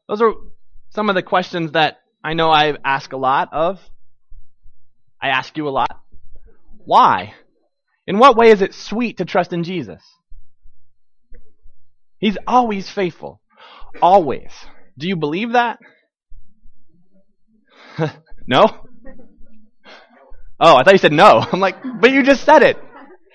Those are some of the questions that I know I ask a lot of. I ask you a lot. Why? In what way is it sweet to trust in Jesus? He's always faithful. Always. Do you believe that? No? Oh, I thought you said no. I'm like, but you just said it.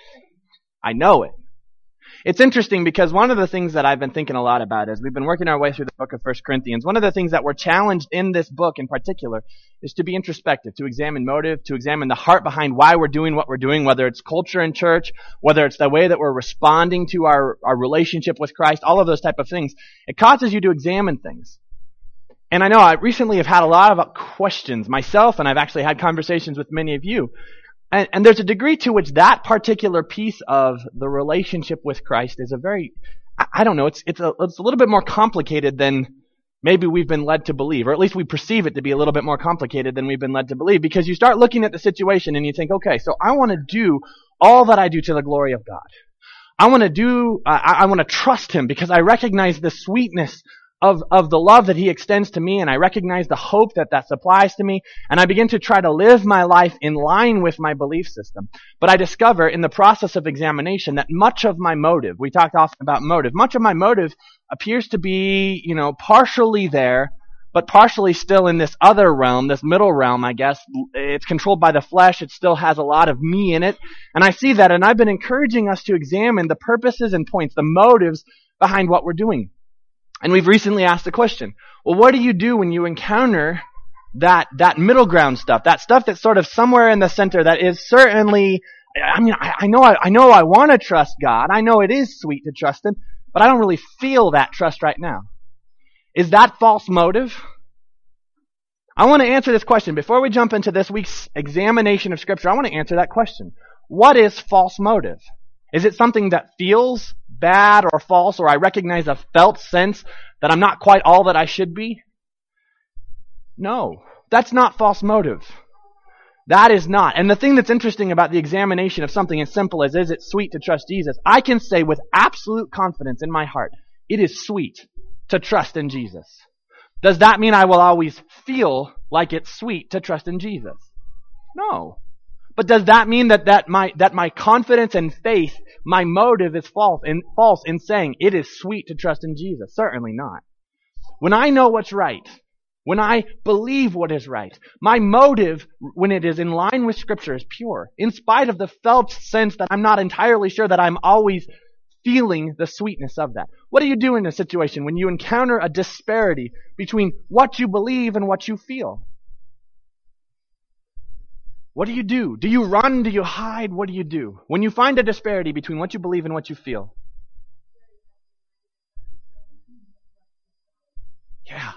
I know it. It's interesting because one of the things that I've been thinking a lot about as we've been working our way through the book of 1 Corinthians, one of the things that we're challenged in this book in particular is to be introspective, to examine motive, to examine the heart behind why we're doing what we're doing, whether it's culture in church, whether it's the way that we're responding to our relationship with Christ, all of those type of things. It causes you to examine things. And I know I recently have had a lot of questions myself, and I've actually had conversations with many of you. And there's a degree to which that particular piece of the relationship with Christ is a very, I don't know, it's a little bit more complicated than maybe we've been led to believe, or at least we perceive it to be a little bit more complicated than we've been led to believe, because you start looking at the situation and you think, okay, so I want to do all that I do to the glory of God. I want to trust Him because I recognize the sweetness of the love that He extends to me, and I recognize the hope that supplies to me, and I begin to try to live my life in line with my belief system. But I discover in the process of examination that much of my motive, we talked often about motive, much of my motive appears to be, partially there, but partially still in this other realm, this middle realm, I guess. It's controlled by the flesh. It still has a lot of me in it. And I see that, and I've been encouraging us to examine the purposes and points, the motives behind what we're doing. And we've recently asked the question, well, what do you do when you encounter that middle ground stuff, that stuff that's sort of somewhere in the center that is certainly, I know I want to trust God. I know it is sweet to trust Him, but I don't really feel that trust right now. Is that false motive? I want to answer this question. Before we jump into this week's examination of Scripture, I want to answer that question. What is false motive? Is it something that feels bad or false, or I recognize a felt sense that I'm not quite all that I should be? No, that's not false motive. That is not. And the thing that's interesting about the examination of something as simple as, is it sweet to trust Jesus? I can say with absolute confidence in my heart, it is sweet to trust in Jesus. Does that mean I will always feel like it's sweet to trust in Jesus? No. But does that mean that my confidence and faith, my motive is false in saying it is sweet to trust in Jesus? Certainly not. When I know what's right, when I believe what is right, my motive, when it is in line with Scripture, is pure, in spite of the felt sense that I'm not entirely sure that I'm always feeling the sweetness of that. What do you do in a situation when you encounter a disparity between what you believe and what you feel? What do you do? Do you run? Do you hide? What do you do? When you find a disparity between what you believe and what you feel. Yeah.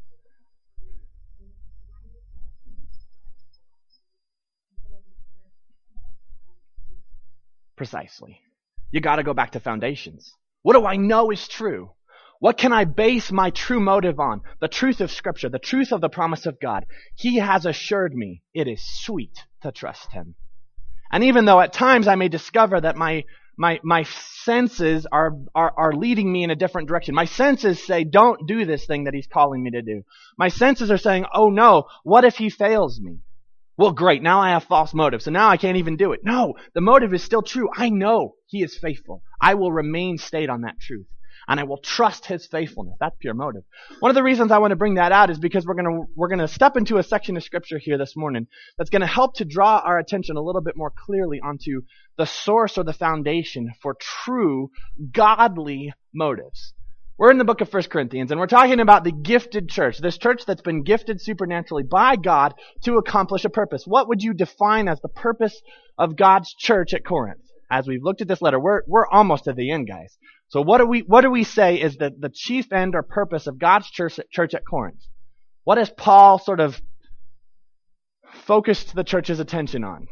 Precisely. You got to go back to foundations. What do I know is true? What can I base my true motive on? The truth of Scripture, the truth of the promise of God. He has assured me it is sweet to trust Him. And even though at times I may discover that my senses are leading me in a different direction. My senses say, don't do this thing that He's calling me to do. My senses are saying, oh no, what if He fails me? Well, great, now I have false motive, so now I can't even do it. No, the motive is still true. I know He is faithful. I will remain stayed on that truth. And I will trust His faithfulness. That's pure motive. One of the reasons I want to bring that out is because we're gonna step into a section of Scripture here this morning that's going to help to draw our attention a little bit more clearly onto the source or the foundation for true godly motives. We're in the book of 1 Corinthians, and we're talking about the gifted church, this church that's been gifted supernaturally by God to accomplish a purpose. What would you define as the purpose of God's church at Corinth? As we've looked at this letter, we're almost at the end, guys. So what do we say is the chief end or purpose of God's church at Corinth? What has Paul sort of focused the church's attention on?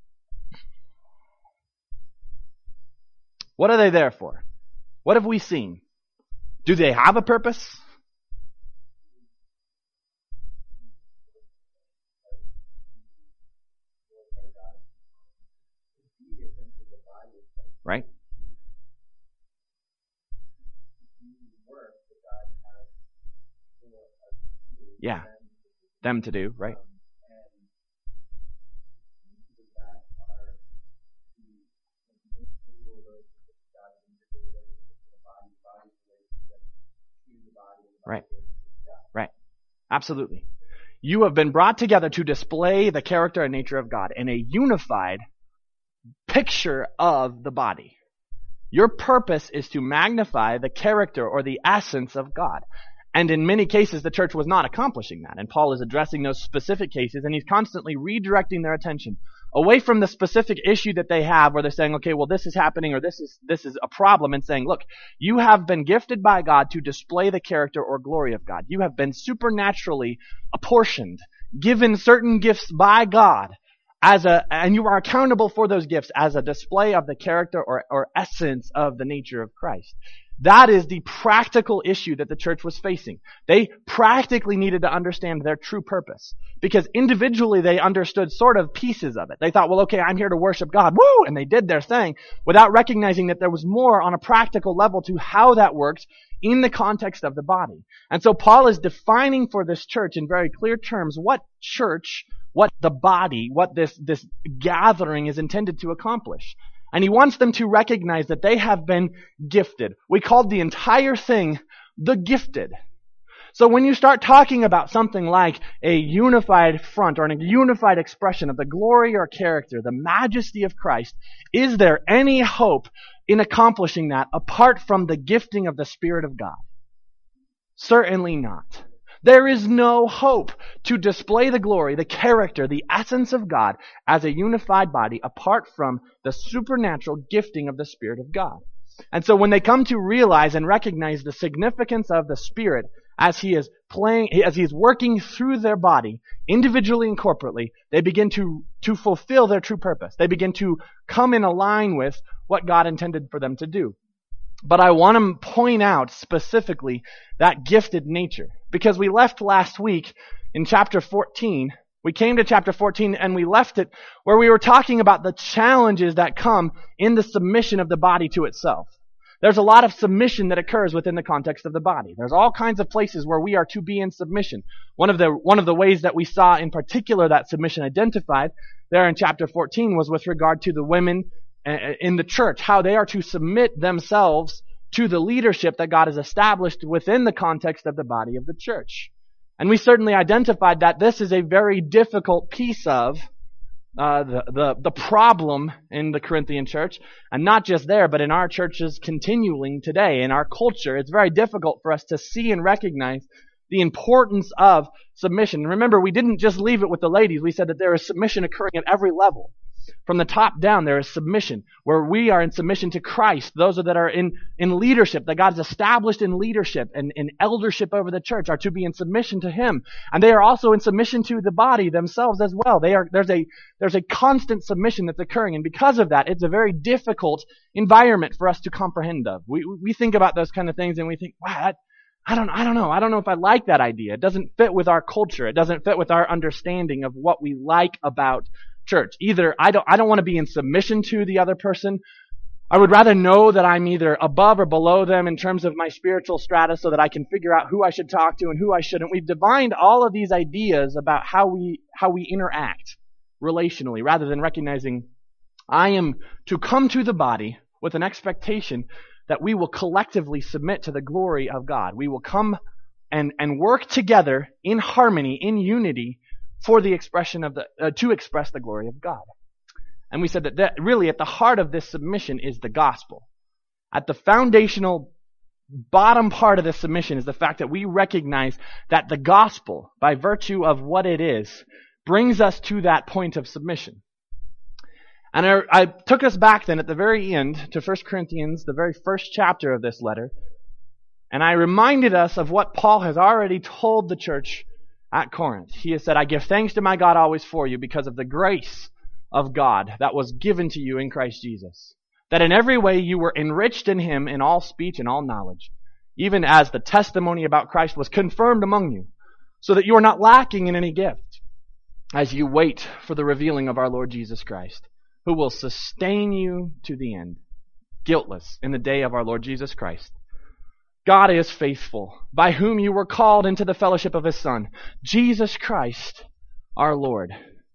What are they there for? What have we seen? Do they have a purpose? Right? Yeah. Them to do, right? Right. Right. Absolutely. You have been brought together to display the character and nature of God in a unified picture of the body. Your purpose is to magnify the character or the essence of God. And in many cases, the church was not accomplishing that. And Paul is addressing those specific cases, and he's constantly redirecting their attention away from the specific issue that they have, where they're saying, okay, well, this is happening, or this is a problem, and saying, look, you have been gifted by God to display the character or glory of God. You have been supernaturally apportioned, given certain gifts by God, and you are accountable for those gifts as a display of the character or essence of the nature of Christ. That is the practical issue that the church was facing. They practically needed to understand their true purpose, because individually they understood sort of pieces of it. They thought, well, okay, I'm here to worship God. Woo! And they did their thing without recognizing that there was more on a practical level to how that works in the context of the body. And so Paul is defining for this church in very clear terms what the body, what this gathering is intended to accomplish. And he wants them to recognize that they have been gifted. We called the entire thing the gifted. So when you start talking about something like a unified front or a unified expression of the glory or character, the majesty of Christ, is there any hope in accomplishing that apart from the gifting of the Spirit of God? Certainly not. There is no hope to display the glory, the character, the essence of God as a unified body apart from the supernatural gifting of the Spirit of God. And so when they come to realize and recognize the significance of the Spirit as He is working through their body, individually and corporately, they begin to fulfill their true purpose. They begin to come in line with what God intended for them to do. But I want to point out specifically that gifted nature, because we left last week in chapter 14. We came to chapter 14 and we left it where we were talking about the challenges that come in the submission of the body to itself. There's a lot of submission that occurs within the context of the body. There's all kinds of places where we are to be in submission. One of the ways that we saw in particular that submission identified there in chapter 14 was with regard to the women in the church, how they are to submit themselves to the leadership that God has established within the context of the body of the church. And we certainly identified that this is a very difficult piece of the problem in the Corinthian church, and not just there, but in our churches continuing today. In our culture, it's very difficult for us to see and recognize the importance of submission. And remember, we didn't just leave it with the ladies. We said that there is submission occurring at every level. From the top down, there is submission, where we are in submission to Christ. Those that are in leadership, that God has established in leadership and in eldership over the church, are to be in submission to Him. And they are also in submission to the body themselves as well. There's a constant submission that's occurring. And because of that, it's a very difficult environment for us to comprehend of. We think about those kind of things and we think, wow, I don't know. I don't know if I like that idea. It doesn't fit with our culture. It doesn't fit with our understanding of what we like about church. Either I don't want to be in submission to the other person. I would rather know that I'm either above or below them in terms of my spiritual strata so that I can figure out who I should talk to and who I shouldn't. We've defined all of these ideas about how we interact relationally, rather than recognizing I am to come to the body with an expectation that we will collectively submit to the glory of God. We will come and work together in harmony, in unity, for the expression of to express the glory of God. And we said that really at the heart of this submission is the gospel. At the foundational bottom part of this submission is the fact that we recognize that the gospel, by virtue of what it is, brings us to that point of submission. And I took us back then at the very end to 1 Corinthians, the very first chapter of this letter, and I reminded us of what Paul has already told the church at Corinth. He has said, I give thanks to my God always for you because of the grace of God that was given to you in Christ Jesus, that in every way you were enriched in Him in all speech and all knowledge, even as the testimony about Christ was confirmed among you, so that you are not lacking in any gift, as you wait for the revealing of our Lord Jesus Christ, who will sustain you to the end, guiltless in the day of our Lord Jesus Christ. God is faithful, by whom you were called into the fellowship of His Son, Jesus Christ, our Lord.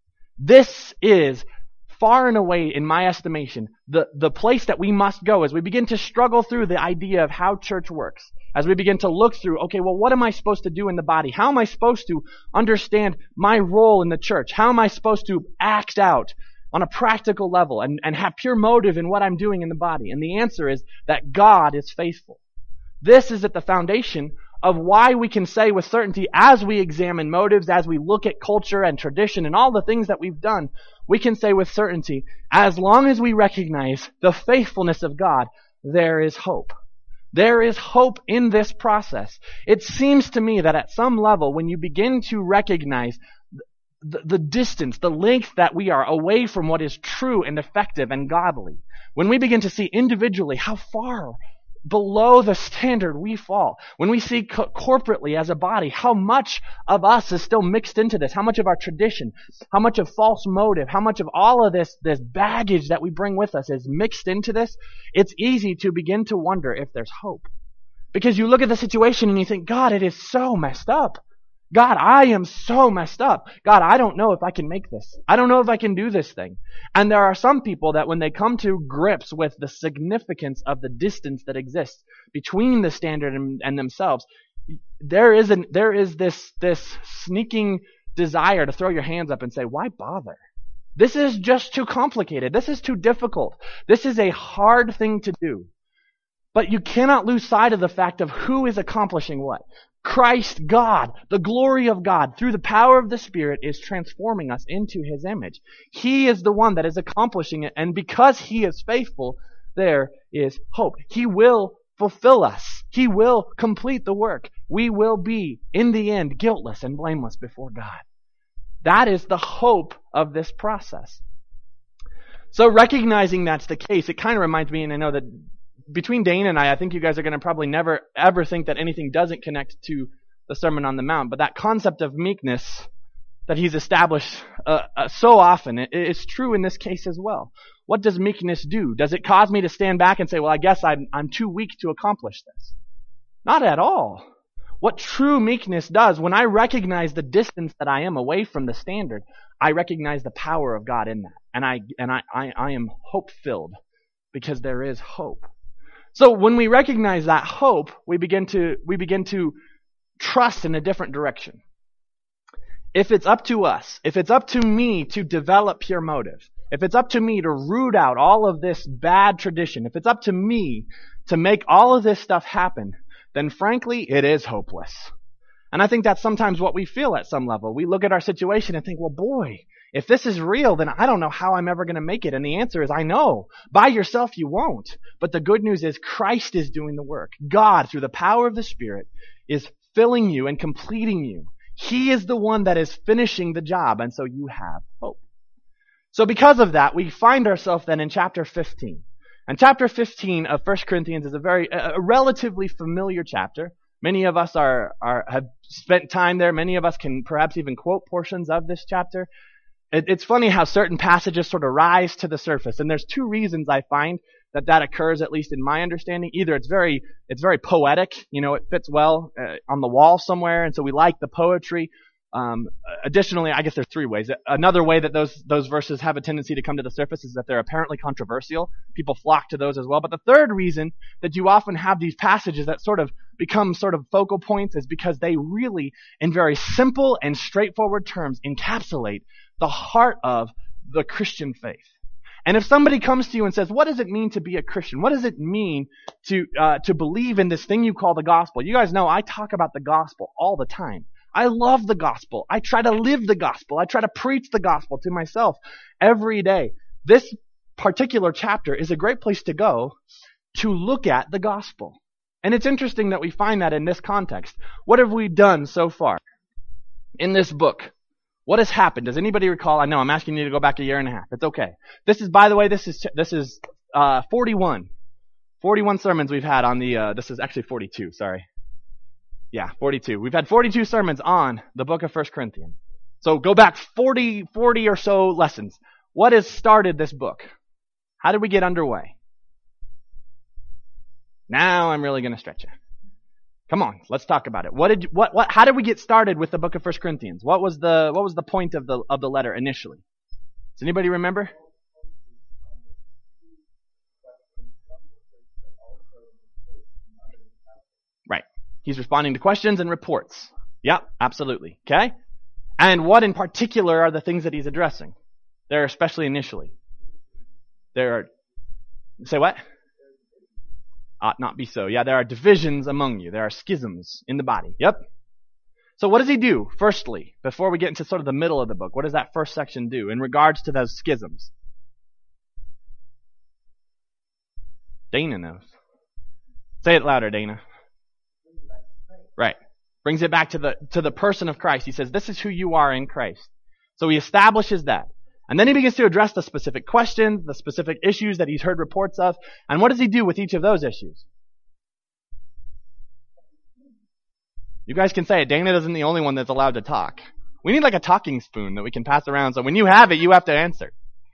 This is far and away, in my estimation, the place that we must go as we begin to struggle through the idea of how church works. As we begin to look through, okay, well, what am I supposed to do in the body? How am I supposed to understand my role in the church? How am I supposed to act out on a practical level and have pure motive in what I'm doing in the body? And the answer is that God is faithful. This is at the foundation of why we can say with certainty, as we examine motives, as we look at culture and tradition and all the things that we've done, we can say with certainty, as long as we recognize the faithfulness of God, there is hope. There is hope in this process. It seems to me that at some level, when you begin to recognize the distance, the length that we are away from what is true and effective and godly, when we begin to see individually how far below the standard we fall, when we see corporately as a body how much of us is still mixed into this, how much of our tradition, how much of false motive, how much of all of this baggage that we bring with us is mixed into this, it's easy to begin to wonder if there's hope. Because you look at the situation and you think, God, it is so messed up. God, I am so messed up. God, I don't know if I can make this. I don't know if I can do this thing. And there are some people that when they come to grips with the significance of the distance that exists between the standard and themselves, there is this sneaking desire to throw your hands up and say, why bother? This is just too complicated. This is too difficult. This is a hard thing to do. But you cannot lose sight of the fact of who is accomplishing what. Christ, God, the glory of God, through the power of the Spirit, is transforming us into His image. He is the one that is accomplishing it, and because He is faithful, there is hope. He will fulfill us. He will complete the work. We will be, in the end, guiltless and blameless before God. That is the hope of this process. So recognizing that's the case, it kind of reminds me, and I know that between Dane and I think you guys are going to probably never ever think that anything doesn't connect to the Sermon on the Mount. But that concept of meekness that he's established so often, it's true in this case as well. What does meekness do? Does it cause me to stand back and say, well, I guess I'm too weak to accomplish this? Not at all. What true meekness does, when I recognize the distance that I am away from the standard, I recognize the power of God in that. And I am hope-filled because there is hope. So when we recognize that hope, we begin to trust in a different direction. If it's up to us, if it's up to me to develop pure motive, if it's up to me to root out all of this bad tradition, if it's up to me to make all of this stuff happen, then frankly, it is hopeless. And I think that's sometimes what we feel at some level. We look at our situation and think, well, boy, if this is real, then I don't know how I'm ever going to make it. And the answer is, I know. By yourself, you won't. But the good news is Christ is doing the work. God, through the power of the Spirit, is filling you and completing you. He is the one that is finishing the job, and so you have hope. So because of that, we find ourselves then in chapter 15. And chapter 15 of 1 Corinthians is a relatively familiar chapter. Many of us have spent time there. Many of us can perhaps even quote portions of this chapter. It's funny how certain passages sort of rise to the surface, and there's two reasons I find that occurs, at least in my understanding. Either it's very poetic, it fits well on the wall somewhere, and so we like the poetry. Additionally, I guess there's three ways. Another way that those verses have a tendency to come to the surface is that they're apparently controversial. People flock to those as well. But the third reason that you often have these passages that sort of become sort of focal points is because they really, in very simple and straightforward terms, encapsulate the heart of the Christian faith. And if somebody comes to you and says, what does it mean to be a Christian? What does it mean to believe in this thing you call the gospel? You guys know I talk about the gospel all the time. I love the gospel. I try to live the gospel. I try to preach the gospel to myself every day. This particular chapter is a great place to go to look at the gospel. And it's interesting that we find that in this context. What have we done so far in this book? What has happened? Does anybody recall? I know I'm asking you to go back a year and a half. It's okay. This is, by the way, this is 41 sermons we've had on the. This is actually 42. Sorry. Yeah, 42. We've had 42 sermons on the book of 1 Corinthians. So go back 40 or so lessons. What has started this book? How did we get underway? Now I'm really going to stretch you. Come on, let's talk about it. How did we get started with the book of 1 Corinthians? What was the point of the letter initially? Does anybody remember? Right. He's responding to questions and reports. Yep, absolutely. Okay? And what in particular are the things that he's addressing? There, especially initially. There are, say what? Ought not be so. Yeah, there are divisions among you. There are schisms in the body. Yep. So what does he do, firstly, before we get into sort of the middle of the book? What does that first section do in regards to those schisms? Dana knows. Say it louder, Dana. Right. Brings it back to the person of Christ. He says, this is who you are in Christ. So he establishes that. And then he begins to address the specific questions, the specific issues that he's heard reports of. And what does he do with each of those issues? You guys can say it. Dana isn't the only one that's allowed to talk. We need like a talking spoon that we can pass around. So when you have it, you have to answer.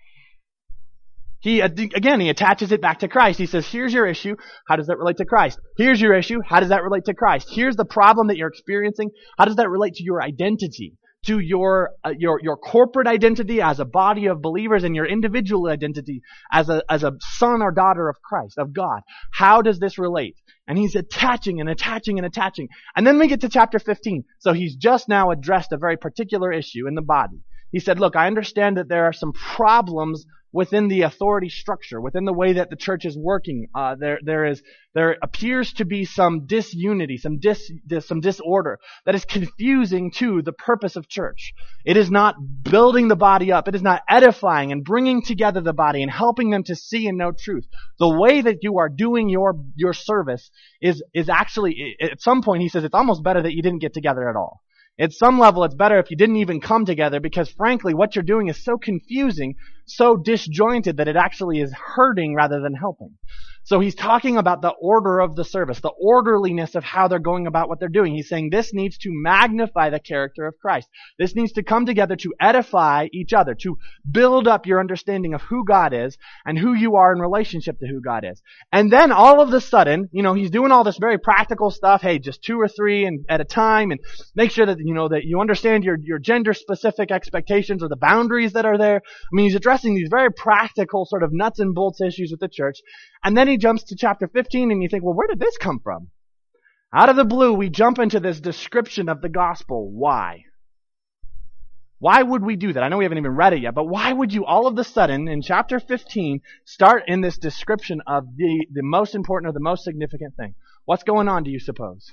He attaches it back to Christ. He says, here's your issue. How does that relate to Christ? Here's your issue. How does that relate to Christ? Here's the problem that you're experiencing. How does that relate to your identity? To your corporate identity as a body of believers and your individual identity as a son or daughter of Christ, of God. How does this relate? And he's attaching and attaching and attaching. And then we get to chapter 15. So he's just now addressed a very particular issue in the body. He said, look, I understand that there are some problems within the authority structure, within the way that the church is working. There appears to be some disunity, some disorder that is confusing to the purpose of church. It is not building the body up. It is not edifying and bringing together the body and helping them to see and know truth. The way that you are doing your service is actually, at some point he says, it's almost better that you didn't get together at all. At some level, it's better if you didn't even come together because, frankly, what you're doing is so confusing, so disjointed that it actually is hurting rather than helping. So he's talking about the order of the service, the orderliness of how they're going about what they're doing. He's saying this needs to magnify the character of Christ. This needs to come together to edify each other, to build up your understanding of who God is and who you are in relationship to who God is. And then all of a sudden, he's doing all this very practical stuff. Hey, just 2 or 3 at a time, and make sure that, that you understand your gender-specific expectations or the boundaries that are there. I mean, he's addressing these very practical sort of nuts and bolts issues with the church. And then he jumps to chapter 15 and you think, well, where did this come from? Out of the blue, we jump into this description of the gospel. Why? Why would we do that? I know we haven't even read it yet, but why would you all of a sudden in chapter 15 start in this description of the most important or the most significant thing? What's going on, do you suppose?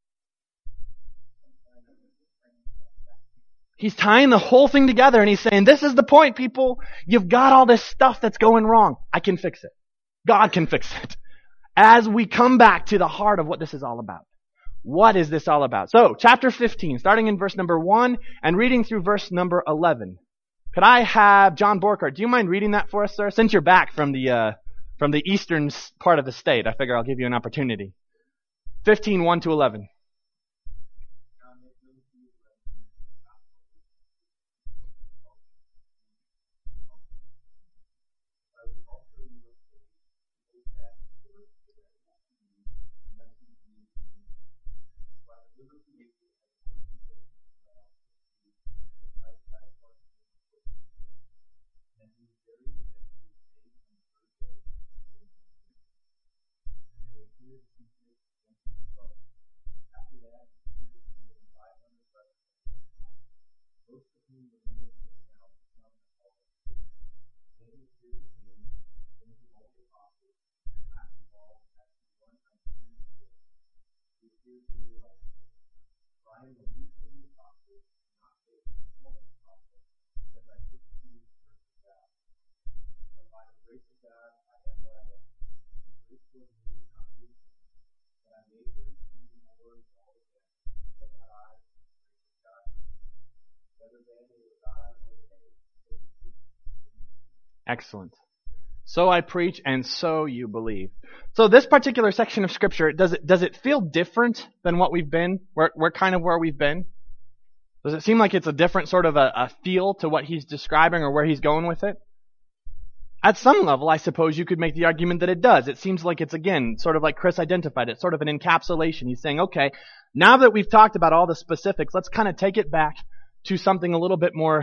He's tying the whole thing together and he's saying, this is the point, people. You've got all this stuff that's going wrong. I can fix it. God can fix it. As we come back to the heart of what this is all about. What is this all about? So, chapter 15, starting in verse number 1 and reading through verse number 11. Could I have John Borkert? Do you mind reading that for us, sir? Since you're back from the eastern part of the state, I figure I'll give you an opportunity. 15, 1 to 11. Excellent. So I preach and so you believe. So this particular section of scripture, does it feel different than what we've been? We're kind of where we've been? Does it seem like it's a different sort of a feel to what he's describing or where he's going with it? At some level, I suppose you could make the argument that it does. It seems like it's, again, sort of like Chris identified it, sort of an encapsulation. He's saying, okay, now that we've talked about all the specifics, let's kind of take it back to something a little bit more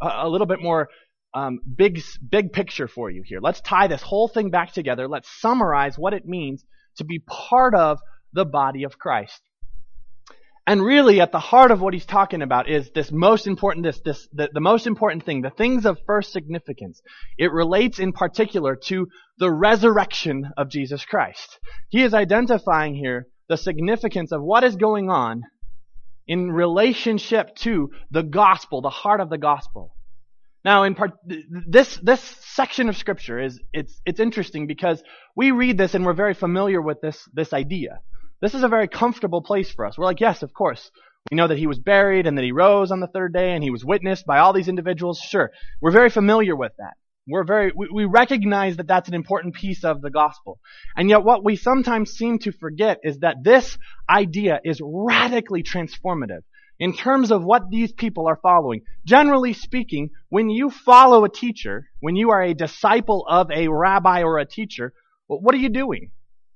big picture for you here. Let's tie this whole thing back together. Let's summarize what it means to be part of the body of Christ. And really, at the heart of what he's talking about is this most important, the most important thing, the things of first significance. It relates in particular to the resurrection of Jesus Christ. He is identifying here the significance of what is going on in relationship to the gospel, the heart of the gospel. Now, this section of Scripture it's interesting because we read this and we're very familiar with this idea. This is a very comfortable place for us. We're like, yes, of course. We know that he was buried and that he rose on the third day and he was witnessed by all these individuals. Sure. We're very familiar with that. We recognize that that's an important piece of the gospel. And yet what we sometimes seem to forget is that this idea is radically transformative in terms of what these people are following. Generally speaking, when you follow a teacher, when you are a disciple of a rabbi or a teacher, what are you doing?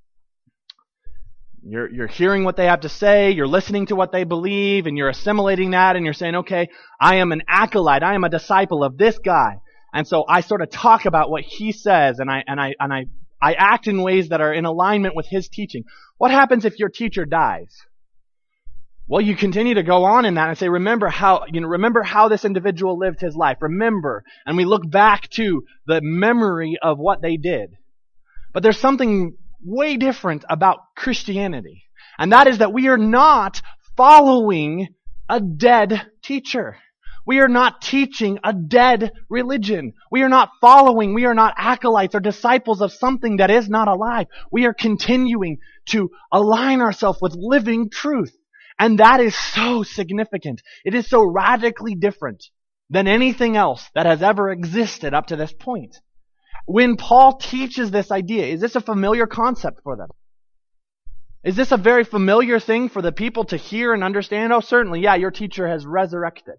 You're hearing what they have to say, you're listening to what they believe, and you're assimilating that, and you're saying, okay, I am an acolyte, I am a disciple of this guy. And so I sort of talk about what he says, and I act in ways that are in alignment with his teaching. What happens if your teacher dies? Well, you continue to go on in that and say, remember how this individual lived his life. Remember. And we look back to the memory of what they did. But there's something way different about Christianity. And that is that we are not following a dead teacher. We are not teaching a dead religion. We are not acolytes or disciples of something that is not alive. We are continuing to align ourselves with living truth. And that is so significant. It is so radically different than anything else that has ever existed up to this point. When Paul teaches this idea, is this a familiar concept for them? Is this a very familiar thing for the people to hear and understand? Oh, certainly, yeah, your teacher has resurrected.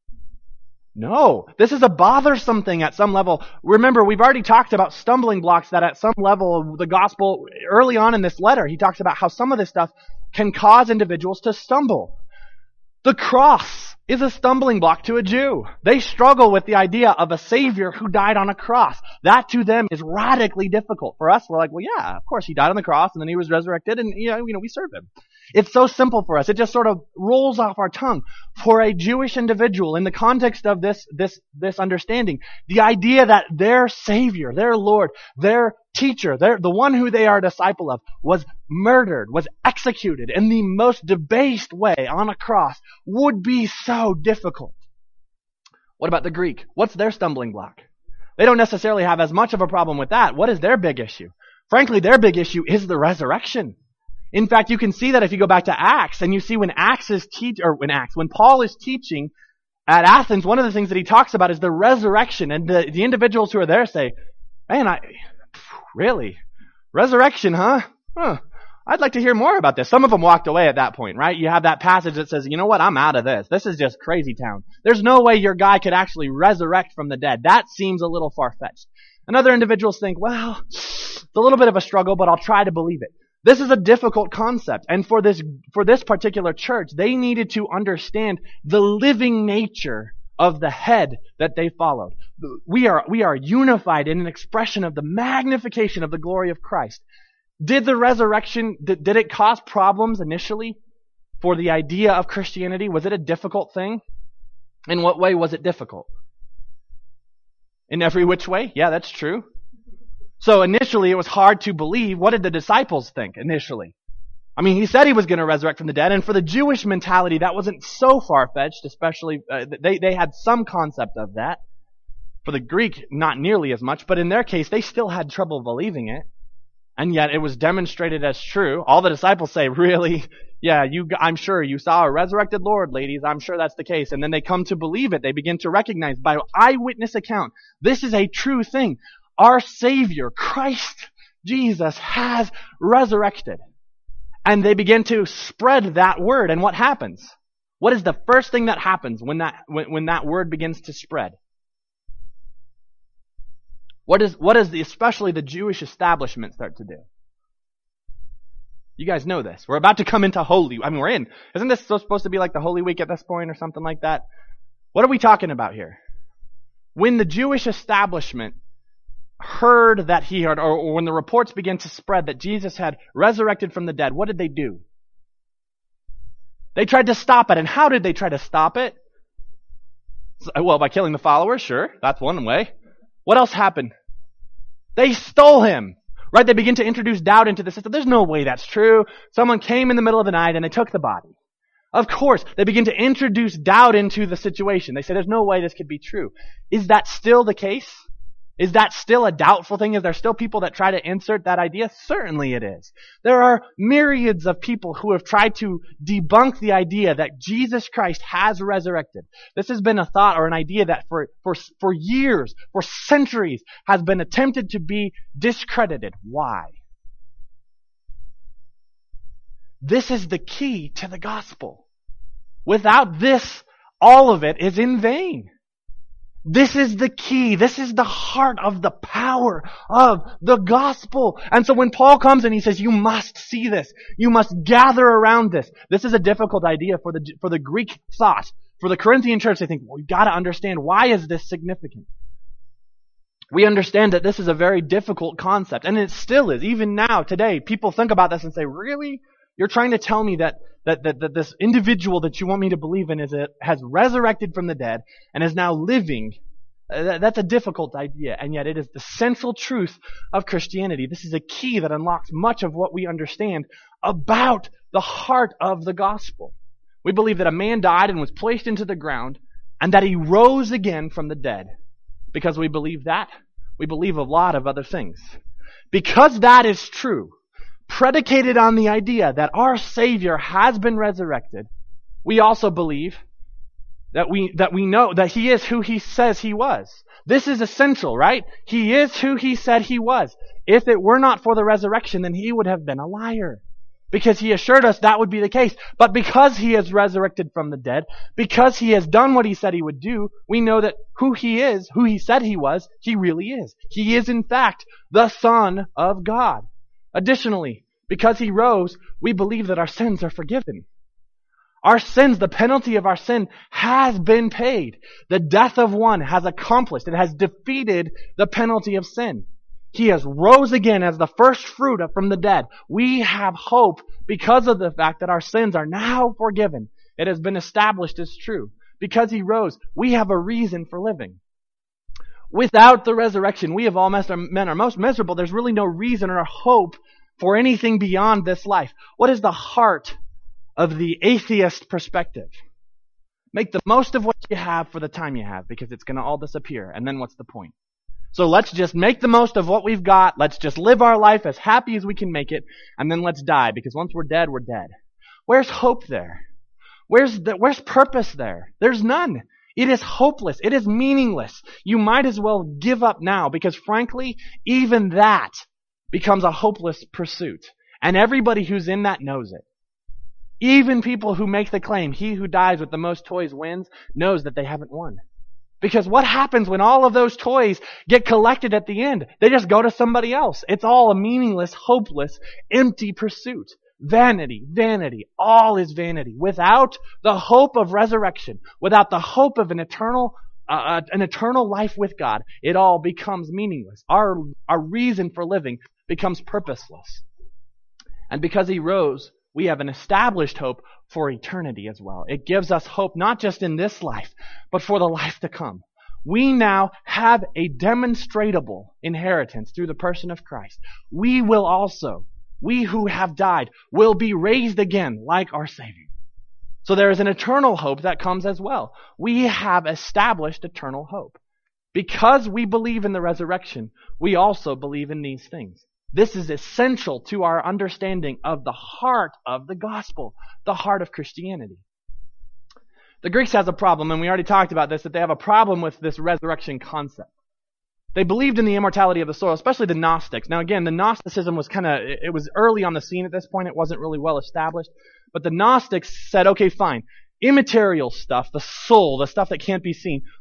No, this is a bothersome thing at some level. Remember, we've already talked about stumbling blocks that at some level of the gospel, early on in this letter, he talks about how some of this stuff can cause individuals to stumble. The cross is a stumbling block to a Jew. They struggle with the idea of a Savior who died on a cross. That to them is radically difficult. For us, we're like, well, yeah, of course, he died on the cross and then he was resurrected and, we serve him. It's so simple for us. It just sort of rolls off our tongue. For a Jewish individual, in the context of this understanding, the idea that their Savior, their Lord, their teacher, the one who they are a disciple of, was murdered, was executed in the most debased way on a cross would be so difficult. What about the Greek? What's their stumbling block? They don't necessarily have as much of a problem with that. What is their big issue? Frankly, their big issue is the resurrection. In fact, you can see that if you go back to Acts, and you see when Paul is teaching at Athens, one of the things that he talks about is the resurrection, and the individuals who are there say, man, really? Resurrection, huh? I'd like to hear more about this. Some of them walked away at that point, right? You have that passage that says, you know what, I'm out of this. This is just crazy town. There's no way your guy could actually resurrect from the dead. That seems a little far-fetched. And other individuals think, well, it's a little bit of a struggle, but I'll try to believe it. This is a difficult concept, and for this particular church, they needed to understand the living nature of the head that they followed. We are unified in an expression of the magnification of the glory of Christ. Did the resurrection, did it cause problems initially for the idea of Christianity? Was it a difficult thing? In what way was it difficult? In every which way? Yeah, that's true. So initially it was hard to believe. What did the disciples think initially? I mean, he said he was going to resurrect from the dead, and for the Jewish mentality, that wasn't so far-fetched, especially, they had some concept of that. For the Greek, not nearly as much, but in their case, they still had trouble believing it. And yet it was demonstrated as true. All the disciples say, really? Yeah, I'm sure you saw a resurrected Lord, ladies. I'm sure that's the case. And then they come to believe it. They begin to recognize by eyewitness account, this is a true thing. Our Savior, Christ Jesus, has resurrected. And they begin to spread that word. And what happens? What is the first thing that happens when that word begins to spread? What does especially the Jewish establishment start to do? You guys know this. We're about to come into we're in. Isn't this supposed to be like the Holy Week at this point or something like that? What are we talking about here? When the Jewish establishment heard that he had, or when the reports began to spread that Jesus had resurrected from the dead, what did they do? They tried to stop it. And how did they try to stop it? Well, by killing the followers, sure. That's one way. What else happened? They stole him. Right? They begin to introduce doubt into the system. There's no way that's true. Someone came in the middle of the night and they took the body. Of course, they begin to introduce doubt into the situation. They say there's no way this could be true. Is that still the case? Is that still a doubtful thing? Is there still people that try to insert that idea? Certainly it is. There are myriads of people who have tried to debunk the idea that Jesus Christ has resurrected. This has been a thought or an idea that for years, for centuries, has been attempted to be discredited. Why? This is the key to the gospel. Without this, all of it is in vain. This is the key. This is the heart of the power of the gospel. And so when Paul comes and he says, you must see this. You must gather around this. This is a difficult idea for the Greek thought. For the Corinthian church, they think, well, we've got to understand, why is this significant? We understand that this is a very difficult concept. And it still is. Even now, today, people think about this and say, really? You're trying to tell me that this individual that you want me to believe in has resurrected from the dead and is now living. That's a difficult idea, and yet it is the central truth of Christianity. This is a key that unlocks much of what we understand about the heart of the gospel. We believe that a man died and was placed into the ground, and that he rose again from the dead. Because we believe that, we believe a lot of other things. Because that is true, predicated on the idea that our Savior has been resurrected, we also believe that we know that He is who He says He was. This is essential, right? He is who He said He was. If it were not for the resurrection, then He would have been a liar. Because He assured us that would be the case. But because He has resurrected from the dead, because He has done what He said He would do, we know that who He is, who He said He was, He really is. He is in fact the Son of God. Additionally, because He rose, we believe that our sins are forgiven. Our sins, the penalty of our sin, has been paid. The death of one has accomplished. It has defeated the penalty of sin. He has rose again as the first fruit from the dead. We have hope because of the fact that our sins are now forgiven. It has been established as true. Because He rose, we have a reason for living. Without the resurrection, we of all men are most miserable. There's really no reason or hope for anything beyond this life. What is the heart of the atheist perspective? Make the most of what you have for the time you have, because it's going to all disappear. And then what's the point? So let's just make the most of what we've got. Let's just live our life as happy as we can make it. And then let's die, because once we're dead, we're dead. Where's hope there? Where's purpose there? There's none. It is hopeless. It is meaningless. You might as well give up now, because frankly, even that becomes a hopeless pursuit. And everybody who's in that knows it. Even people who make the claim, he who dies with the most toys wins, knows that they haven't won. Because what happens when all of those toys get collected at the end? They just go to somebody else. It's all a meaningless, hopeless, empty pursuit. Vanity, vanity, all is vanity. Without the hope of resurrection, without the hope of an eternal life with God, it all becomes meaningless. Our reason for living becomes purposeless. And because He rose, we have an established hope for eternity as well. It gives us hope not just in this life, but for the life to come. We now have a demonstrable inheritance through the person of Christ. We who have died, will be raised again like our Savior. So there is an eternal hope that comes as well. We have established eternal hope. Because we believe in the resurrection, we also believe in these things. This is essential to our understanding of the heart of the gospel, the heart of Christianity. The Greeks has a problem, and we already talked about this, that they have a problem with this resurrection concept. They believed in the immortality of the soul, especially the Gnostics. Now again, the Gnosticism was it was early on the scene at this point. It wasn't really well established. But the Gnostics said, okay, fine. Immaterial stuff, the soul, the stuff that can't be seen,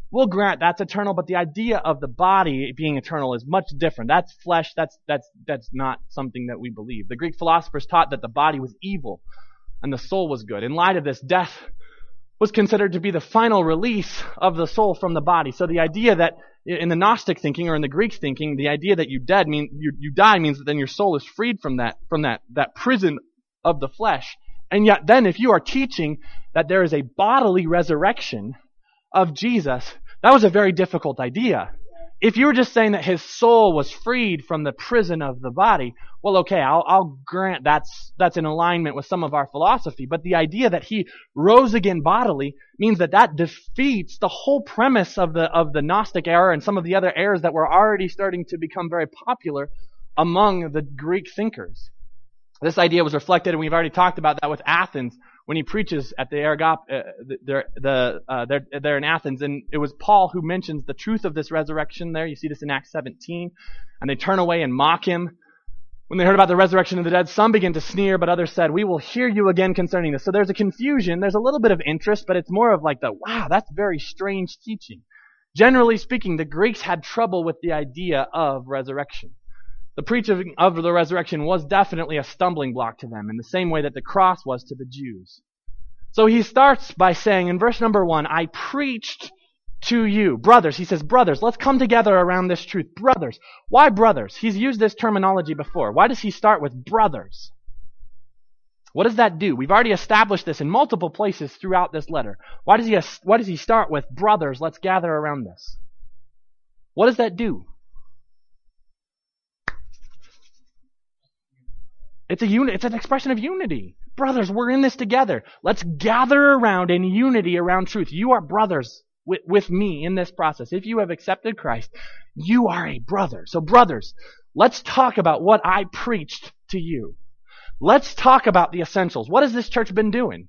we'll grant that's eternal, but the idea of the body being eternal is much different. That's flesh, that's not something that we believe. The Greek philosophers taught that the body was evil and the soul was good. In light of this, death was considered to be the final release of the soul from the body. So the idea that in the Gnostic thinking or in the Greek thinking, the idea that you die means that then your soul is freed from that prison of the flesh. And yet then if you are teaching that there is a bodily resurrection of Jesus, that was a very difficult idea. If you were just saying that his soul was freed from the prison of the body, well, okay, I'll grant that's in alignment with some of our philosophy. But the idea that he rose again bodily means that defeats the whole premise of the Gnostic era and some of the other errors that were already starting to become very popular among the Greek thinkers. This idea was reflected, and we've already talked about that with Athens when he preaches at the Areopagus. They're in Athens, and it was Paul who mentions the truth of this resurrection there. You see this in Acts 17, and they turn away and mock him. When they heard about the resurrection of the dead, some began to sneer, but others said, "We will hear you again concerning this." So there's a confusion. There's a little bit of interest, but it's more of like wow, that's very strange teaching. Generally speaking, the Greeks had trouble with the idea of resurrection. The preaching of the resurrection was definitely a stumbling block to them, in the same way that the cross was to the Jews. So he starts by saying in verse number 1, I preached to you. Brothers, he says, brothers, let's come together around this truth. Brothers. Why brothers? He's used this terminology before. Why does he start with brothers? What does that do? We've already established this in multiple places throughout this letter. Why does he start with brothers, let's gather around this? What does that do? It's an expression of unity. Brothers, we're in this together. Let's gather around in unity around truth. You are brothers with me in this process. If you have accepted Christ, you are a brother. So brothers, let's talk about what I preached to you. Let's talk about the essentials. What has this church been doing?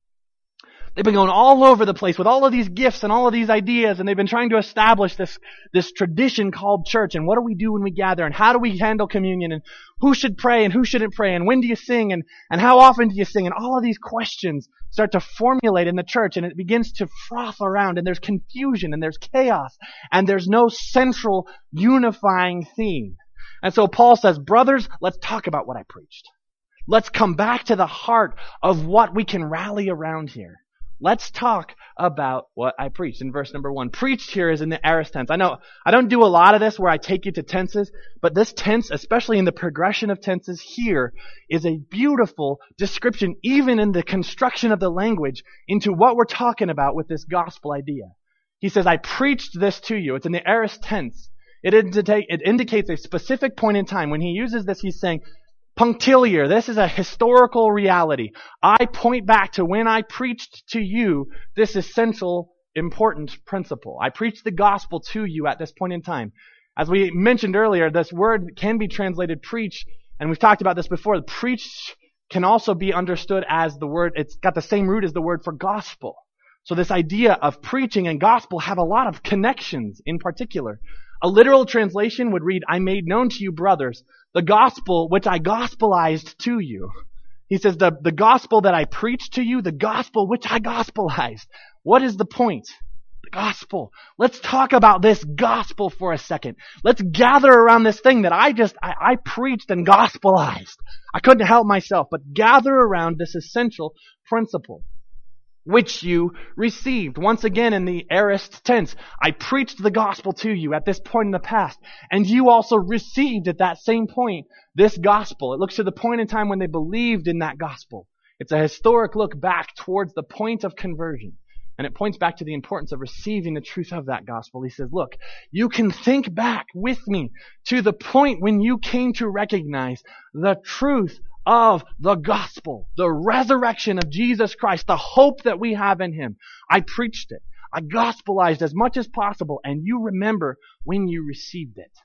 They've been going all over the place with all of these gifts and all of these ideas, and they've been trying to establish this tradition called church. And what do we do when we gather? And how do we handle communion? And who should pray and who shouldn't pray? And when do you sing? And how often do you sing? And all of these questions start to formulate in the church, and it begins to froth around, and there's confusion, and there's chaos, and there's no central unifying theme. And so Paul says, brothers, let's talk about what I preached. Let's come back to the heart of what we can rally around here. Let's talk about what I preached. In verse number 1, preached here is in the aorist tense. I know I don't do a lot of this where I take you to tenses, but this tense, especially in the progression of tenses here, is a beautiful description, even in the construction of the language, into what we're talking about with this gospel idea. He says, I preached this to you. It's in the aorist tense. It indicates a specific point in time. When he uses this, he's saying, punctiliar. This is a historical reality. I point back to when I preached to you this essential, important principle. I preached the gospel to you at this point in time. As we mentioned earlier, this word can be translated preach, and we've talked about this before. The preach can also be understood as the word, it's got the same root as the word for gospel. So this idea of preaching and gospel have a lot of connections in particular. A literal translation would read, I made known to you, brothers, the gospel which I gospelized to you. He says, the gospel that I preached to you, the gospel which I gospelized. What is the point? The gospel. Let's talk about this gospel for a second. Let's gather around this thing that I preached and gospelized. I couldn't help myself, but gather around this essential principle, which you received. Once again in the aorist tense, I preached the gospel to you at this point in the past, and you also received at that same point this gospel. It looks to the point in time when they believed in that gospel. It's a historic look back towards the point of conversion, and it points back to the importance of receiving the truth of that gospel. He says, look, you can think back with me to the point when you came to recognize the truth of the gospel, the resurrection of Jesus Christ, the hope that we have in Him. I preached it. I gospelized as much as possible, and you remember when you received it.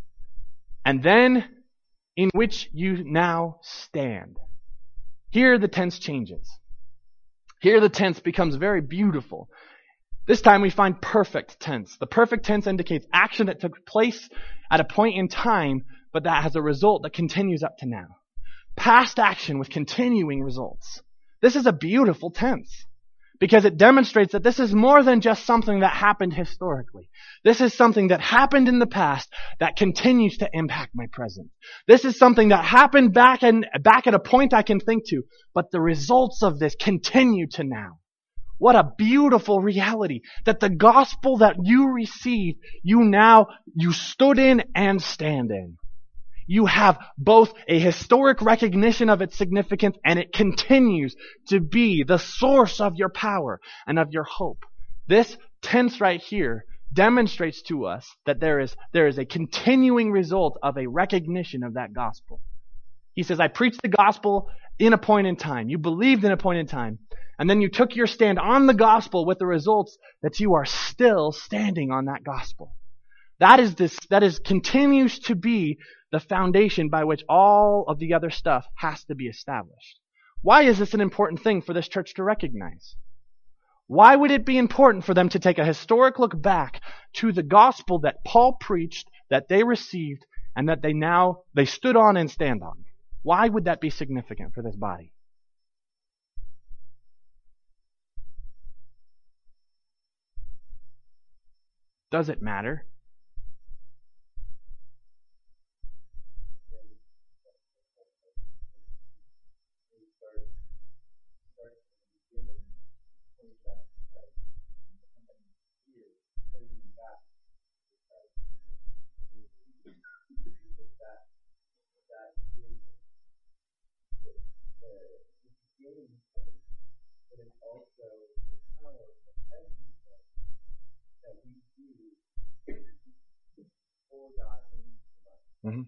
And then, in which you now stand. Here the tense changes. Here the tense becomes very beautiful. This time we find perfect tense. The perfect tense indicates action that took place at a point in time, but that has a result that continues up to now. Past action with continuing results. This is a beautiful tense. Because it demonstrates that this is more than just something that happened historically. This is something that happened in the past that continues to impact my present. This is something that happened back at a point I can think to, but the results of this continue to now. What a beautiful reality that the gospel that you received, you stood in and stand in. You have both a historic recognition of its significance, and it continues to be the source of your power and of your hope. This tense right here demonstrates to us that there is a continuing result of a recognition of that gospel. He says, I preached the gospel in a point in time. You believed in a point in time. And then you took your stand on the gospel with the results that you are still standing on that gospel. That continues to be the foundation by which all of the other stuff has to be established. Why is this an important thing for this church to recognize? Why would it be important for them to take a historic look back to the gospel that Paul preached, that they received, and that they stood on and stand on? Why would that be significant for this body? Does it matter? Mm-hmm.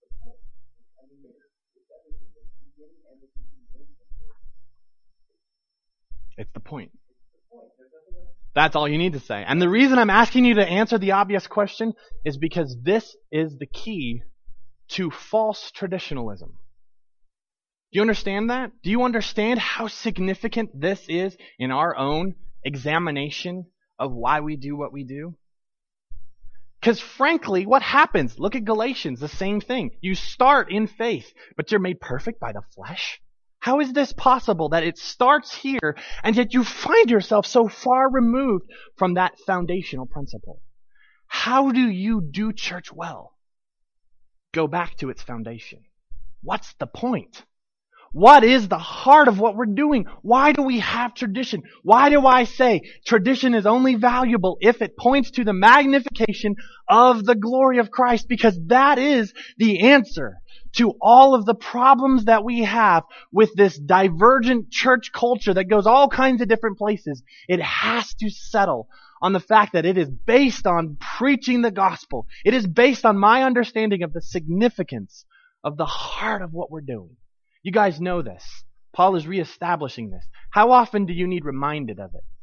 It's the point. That's all you need to say. And the reason I'm asking you to answer the obvious question is because this is the key to false traditionalism. Do you understand that? Do you understand how significant this is in our own examination of why we do what we do? Because frankly, what happens? Look at Galatians, the same thing. You start in faith, but you're made perfect by the flesh. How is this possible that it starts here and yet you find yourself so far removed from that foundational principle? How do you do church well? Go back to its foundation. What's the point? What is the heart of what we're doing? Why do we have tradition? Why do I say tradition is only valuable if it points to the magnification of the glory of Christ? Because that is the answer to all of the problems that we have with this divergent church culture that goes all kinds of different places. It has to settle on the fact that it is based on preaching the gospel. It is based on my understanding of the significance of the heart of what we're doing. You guys know this. Paul is reestablishing this. How often do you need reminded of it?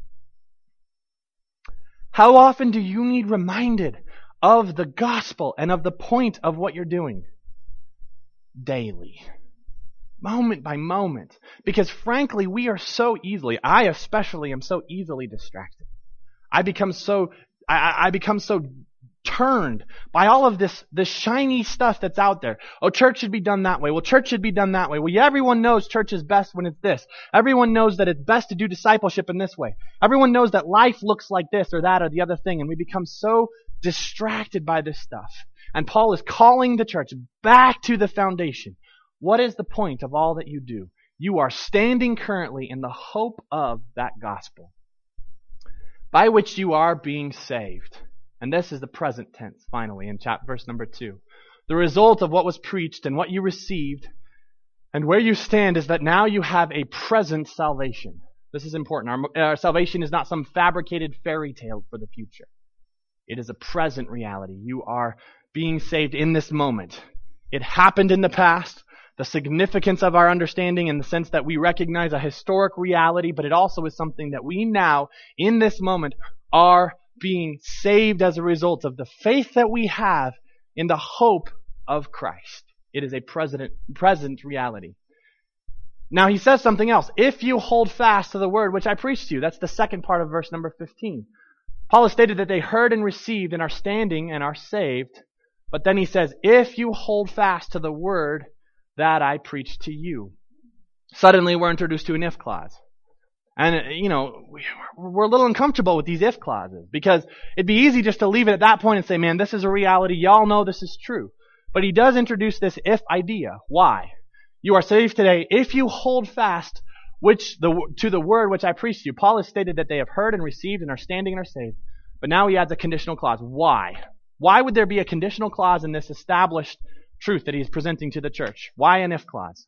How often do you need reminded of the gospel and of the point of what you're doing? Daily. Moment by moment. Because frankly, we are so easily, I especially am so easily distracted. I become so turned by all of this shiny stuff that's out there. Oh, church should be done that way. Well, church should be done that way. Well, yeah, everyone knows church is best when it's this. Everyone knows that it's best to do discipleship in this way. Everyone knows that life looks like this or that or the other thing, and we become so distracted by this stuff. And Paul is calling the church back to the foundation. What is the point of all that you do? You are standing currently in the hope of that gospel, by which you are being saved. And this is the present tense, finally, in verse number 2. The result of what was preached and what you received and where you stand is that now you have a present salvation. This is important. Our salvation is not some fabricated fairy tale for the future. It is a present reality. You are being saved in this moment. It happened in the past. The significance of our understanding in the sense that we recognize a historic reality, but it also is something that we now, in this moment, are being saved as a result of the faith that we have in the hope of Christ. It is a present reality. Now he says something else. If you hold fast to the word which I preached to you. That's the second part of verse number 15. Paul has stated that they heard and received and are standing and are saved. But then he says, if you hold fast to the word that I preached to you. Suddenly we're introduced to an if clause. And, we're a little uncomfortable with these if clauses because it'd be easy just to leave it at that point and say, man, this is a reality. Y'all know this is true. But he does introduce this if idea. Why? You are saved today if you hold fast to the word which I preach to you. Paul has stated that they have heard and received and are standing and are saved. But now he adds a conditional clause. Why? Why would there be a conditional clause in this established truth that he's presenting to the church? Why an if clause?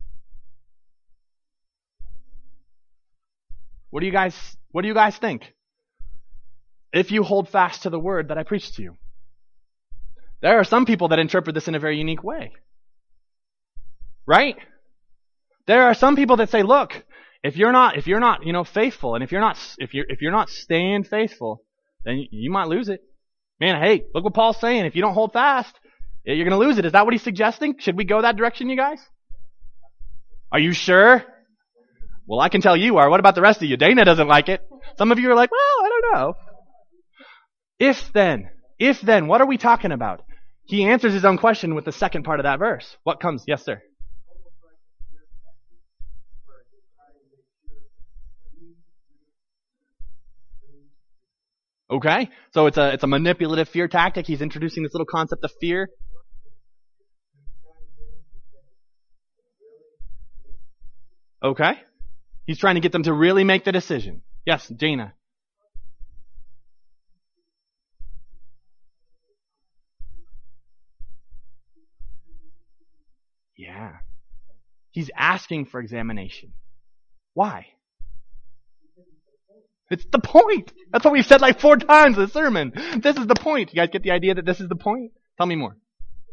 What do you guys think? If you hold fast to the word that I preach to you. There are some people that interpret this in a very unique way. Right? There are some people that say, look, if you're not, faithful, and if you're not staying faithful, then you might lose it. Man, hey, look what Paul's saying. If you don't hold fast, you're going to lose it. Is that what he's suggesting? Should we go that direction, you guys? Are you sure? Well, I can tell you are. What about the rest of you? Dana doesn't like it. Some of you are like, well, I don't know. If then, what are we talking about? He answers his own question with the second part of that verse. What comes? Yes, sir. Okay, so it's a manipulative fear tactic. He's introducing this little concept of fear. Okay. He's trying to get them to really make the decision. Yes, Jana. Yeah. He's asking for examination. Why? It's the point. That's what we've said like 4 times in the sermon. This is the point. You guys get the idea that this is the point? Tell me more.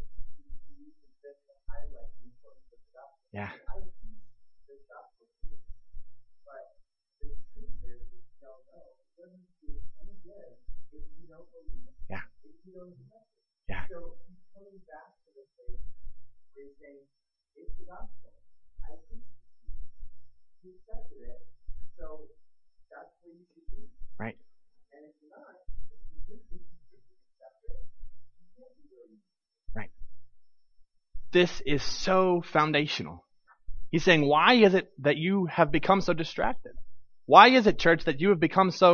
Yeah. Yeah. Yeah. Right. Right. This is so foundational. He's saying, why is it that you have become so distracted? Why is it, church, that you have become so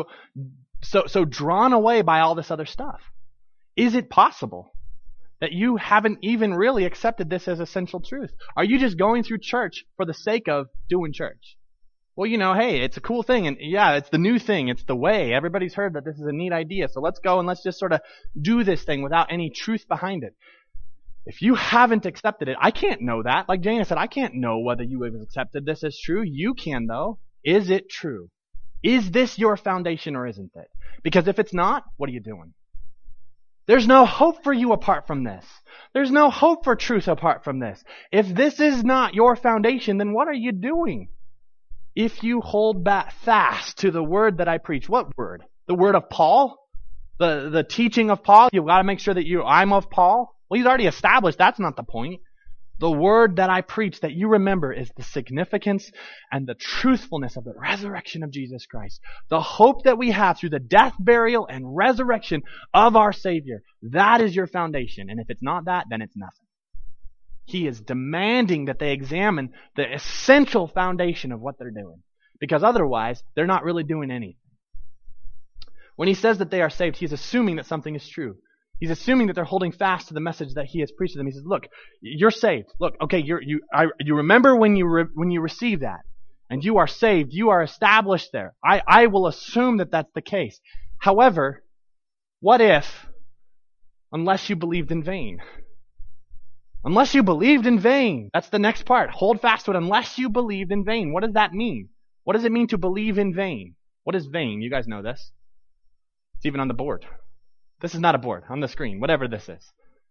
drawn away by all this other stuff? Is it possible that you haven't even really accepted this as essential truth? Are you just going through church for the sake of doing church? Well, hey, it's a cool thing, and yeah, it's the new thing, it's the way. Everybody's heard that this is a neat idea, so let's go and let's just sort of do this thing without any truth behind it. If you haven't accepted it, I can't know that. Like Jana said, I can't know whether you have accepted this as true. You can, though. Is it true? Is this your foundation or isn't it? Because if it's not, what are you doing? There's no hope for you apart from this. There's no hope for truth apart from this. If this is not your foundation, then what are you doing? If you hold back fast to the word that I preach, what word? The word of Paul? The teaching of Paul? You've got to make sure that I'm of Paul? Well, he's already established that's not the point. The word that I preach, that you remember, is the significance and the truthfulness of the resurrection of Jesus Christ. The hope that we have through the death, burial, and resurrection of our Savior. That is your foundation. And if it's not that, then it's nothing. He is demanding that they examine the essential foundation of what they're doing. Because otherwise, they're not really doing anything. When he says that they are saved, he's assuming that something is true. He's assuming that they're holding fast to the message that he has preached to them. He says, look, you're saved. Look, okay, you remember when you received that. And you are saved. You are established there. I will assume that that's the case. However, what if, unless you believed in vain? Unless you believed in vain. That's the next part. Hold fast to it unless you believed in vain. What does that mean? What does it mean to believe in vain? What is vain? You guys know this. It's even on the board. This is not a board. On the screen. Whatever this is.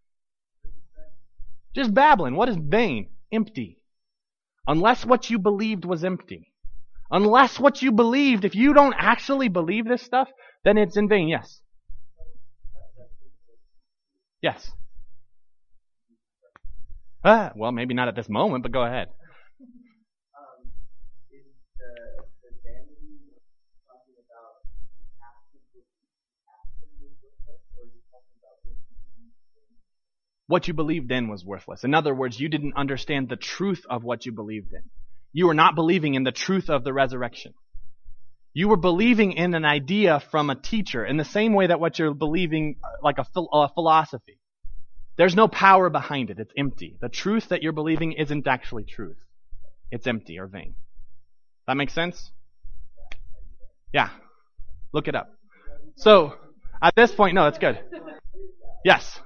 Just babbling. What is vain? Empty. Unless what you believed was empty. Unless what you believed, if you don't actually believe this stuff, then it's in vain. Yes. Yes. Well, maybe not at this moment, but go ahead. What you believed in was worthless. In other words, you didn't understand the truth of what you believed in. You were not believing in the truth of the resurrection. You were believing in an idea from a teacher in the same way that what you're believing, like a philosophy. There's no power behind it. It's empty. The truth that you're believing isn't actually truth. It's empty or vain. That makes sense? Yeah. Look it up. So, at this point, no, that's good. Yes.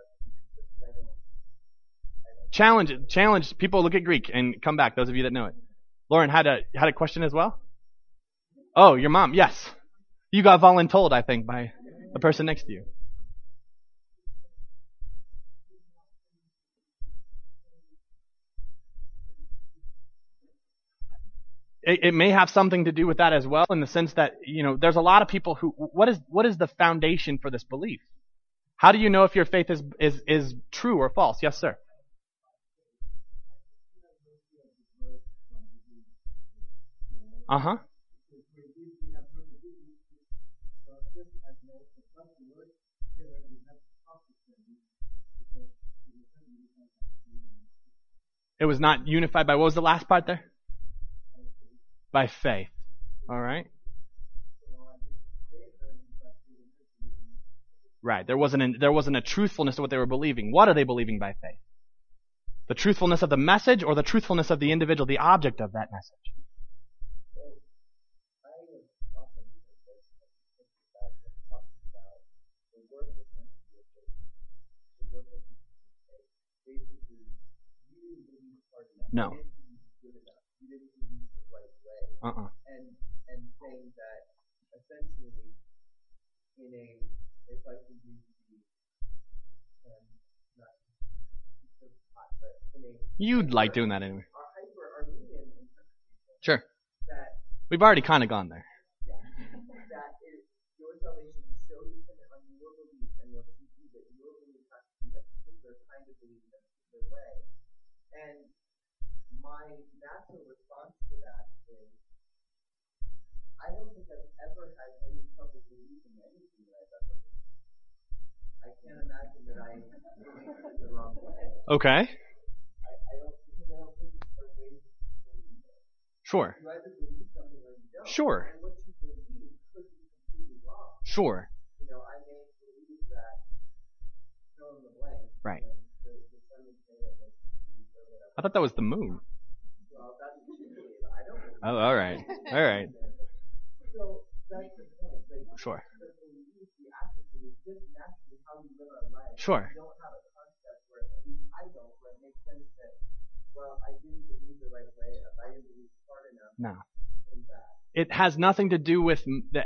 Challenge people, look at Greek and come back, those of you that know it. Lauren had a question as well? Oh, your mom, yes. You got voluntold, I think, by the person next to you. It may have something to do with that as well, in the sense that, there's a lot of people who, what is the foundation for this belief? How do you know if your faith is true or false? Yes, sir. Uh-huh. It was not unified by, what was the last part there? By faith. All right. Right. There wasn't a truthfulness to what they were believing. What are they believing by faith? The truthfulness of the message or the truthfulness of the individual, the object of that message? No. And saying that essentially in a, if I can use the not hot, but in a, you'd like doing that anyway. Our hyper-Armenian interpretation. Sure. That we've already kind of gone there. Yeah. That is your salvation is so dependent on your belief and what you do that your belief has to be a particular kind of belief in a particular way. And my natural response to that is, I don't think I've ever had any trouble believing anything that I've ever believed. I can't imagine that I believed it the wrong way. Okay. I don't think there are ways to believe it. Sure. You either believe something or you don't. Sure. And what you believe could be completely wrong. Sure. I may believe that fill in the blank. Right. The sun is made of or whatever. I thought that was the moon. Well, that's what you believe. I don't believe. Oh, all right. All right. So that's the point. Sure. The belief, the active belief, just naturally how we live our life. Sure. We don't have a concept where, at least I don't, where it makes sense that, well, I didn't believe the right way, or I didn't believe hard enough. No. In that. It has nothing to do with,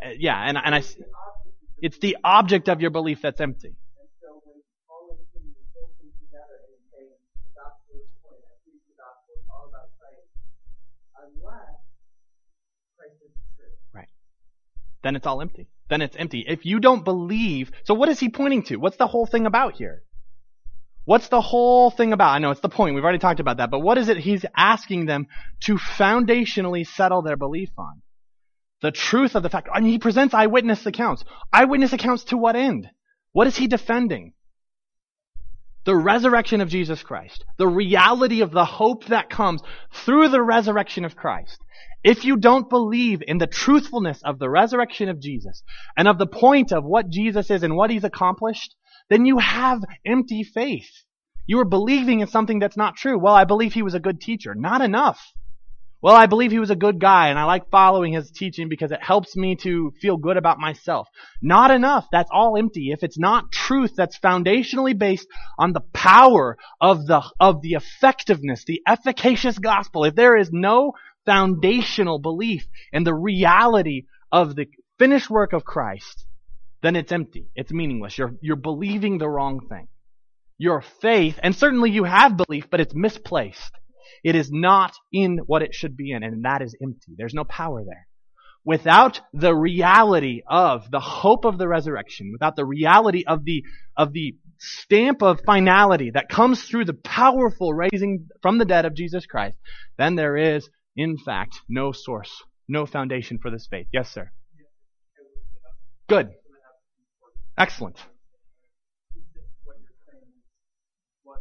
it's the object of your belief that's empty. And so when Paul is putting the whole thing together and saying the gospel is the point, I preach the gospel, it's all about Christ, unless Christ is true. Right. Then it's all empty. Then it's empty. If you don't believe, so what is he pointing to? What's the whole thing about here? What's the whole thing about? I know it's the point. We've already talked about that. But what is it he's asking them to foundationally settle their belief on? The truth of the fact. I mean, he presents eyewitness accounts. Eyewitness accounts to what end? What is he defending? The resurrection of Jesus Christ. The reality of the hope that comes through the resurrection of Christ. If you don't believe in the truthfulness of the resurrection of Jesus and of the point of what Jesus is and what he's accomplished, then you have empty faith. You are believing in something that's not true. Well, I believe he was a good teacher. Not enough. Well, I believe he was a good guy and I like following his teaching because it helps me to feel good about myself. Not enough. That's all empty. If it's not truth that's foundationally based on the power of the effectiveness, the efficacious gospel, if there is no foundational belief in the reality of the finished work of Christ, then it's empty. It's meaningless. You're believing the wrong thing. Your faith, and certainly you have belief, but it's misplaced. It is not in what it should be in, and that is empty. There's no power there. Without the reality of the hope of the resurrection, without the reality of the stamp of finality that comes through the powerful raising from the dead of Jesus Christ, then there is, in fact, no source, no foundation for this faith. Yes, sir. Good. Excellent. What you're saying is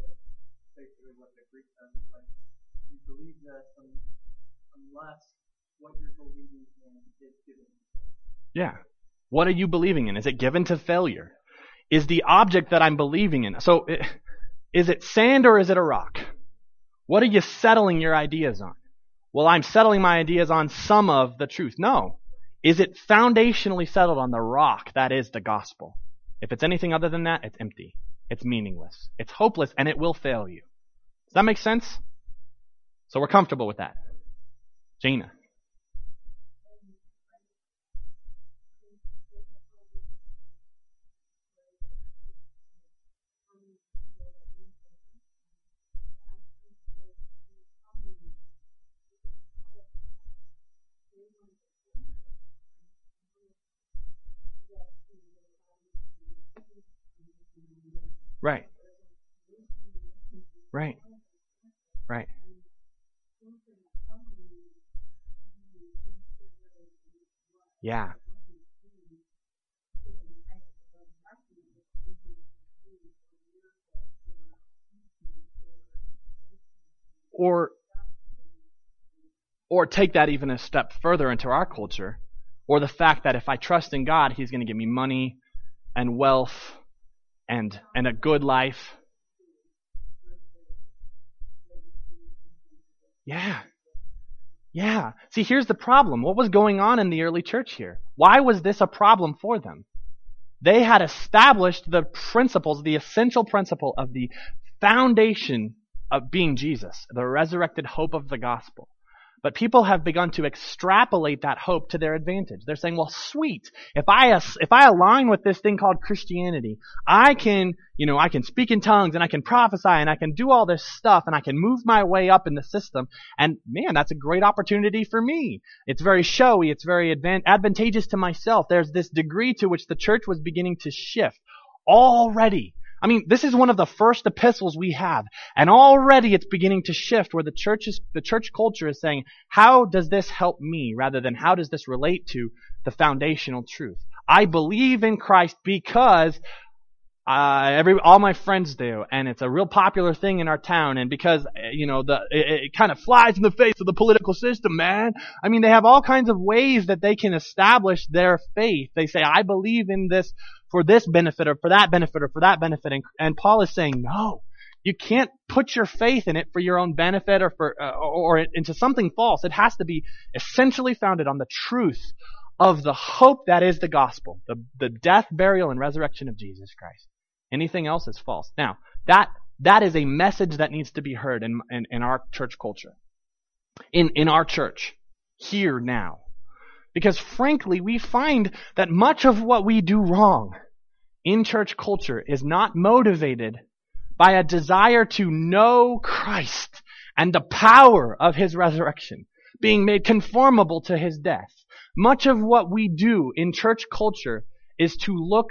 basically what the Greek says is like, you believe this unless what you're believing in is given to faith. Yeah. What are you believing in? Is it given to failure? Is the object that I'm believing in, so is it sand or is it a rock? What are you settling your ideas on? Well, I'm settling my ideas on some of the truth. No. Is it foundationally settled on the rock that is the gospel? If it's anything other than that, it's empty. It's meaningless. It's hopeless, and it will fail you. Does that make sense? So we're comfortable with that. Jaina. Right. Right. Right. Yeah. Or take that even a step further into our culture, or the fact that if I trust in God, He's going to give me money and wealth and a good life. Yeah. Yeah. See, here's the problem. What was going on in the early church here? Why was this a problem for them? They had established the principles, the essential principle of the foundation of being Jesus, the resurrected hope of the gospel. But people have begun to extrapolate that hope to their advantage. They're saying, well, sweet, if I align with this thing called Christianity, I can speak in tongues and I can prophesy and I can do all this stuff and I can move my way up in the system. And man, that's a great opportunity for me. It's very showy. It's very advantageous to myself. There's this degree to which the church was beginning to shift already. I mean, this is one of the first epistles we have, and already it's beginning to shift where the church culture is saying, how does this help me, rather than how does this relate to the foundational truth? I believe in Christ because all my friends do, and it's a real popular thing in our town, and because it kind of flies in the face of the political system, man. I mean, they have all kinds of ways that they can establish their faith. They say, I believe in this for this benefit or for that benefit or for that benefit. And Paul is saying, no, you can't put your faith in it for your own benefit or into something false. It has to be essentially founded on the truth of the hope that is the gospel, the death, burial, and resurrection of Jesus Christ. Anything else is false. Now, that is a message that needs to be heard in our church culture. In our church. Here now. Because frankly, we find that much of what we do wrong in church culture is not motivated by a desire to know Christ and the power of His resurrection, being made conformable to His death. Much of what we do in church culture is to look,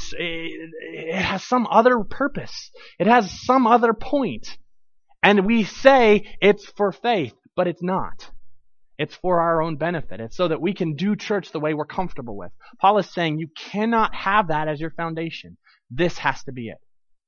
it has some other purpose. It has some other point. And we say it's for faith, but it's not. It's for our own benefit. It's so that we can do church the way we're comfortable with. Paul is saying you cannot have that as your foundation. This has to be it.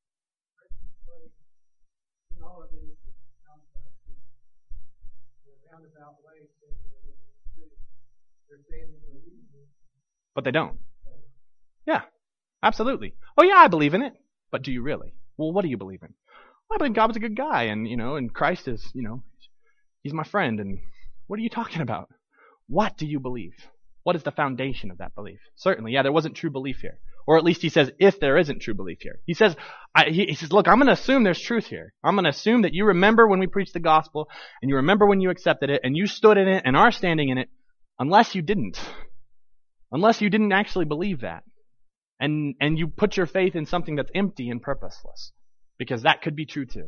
But they don't. Yeah, absolutely. Oh yeah, I believe in it. But do you really? Well, what do you believe in? Well, I believe God was a good guy, and Christ is, He's my friend, and what are you talking about? What do you believe? What is the foundation of that belief? Certainly, yeah, there wasn't true belief here. Or at least he says, if there isn't true belief here. He says, look, I'm going to assume there's truth here. I'm going to assume that you remember when we preached the gospel, and you remember when you accepted it, and you stood in it, and are standing in it, unless you didn't. Unless you didn't actually believe that. And you put your faith in something that's empty and purposeless. Because that could be true too.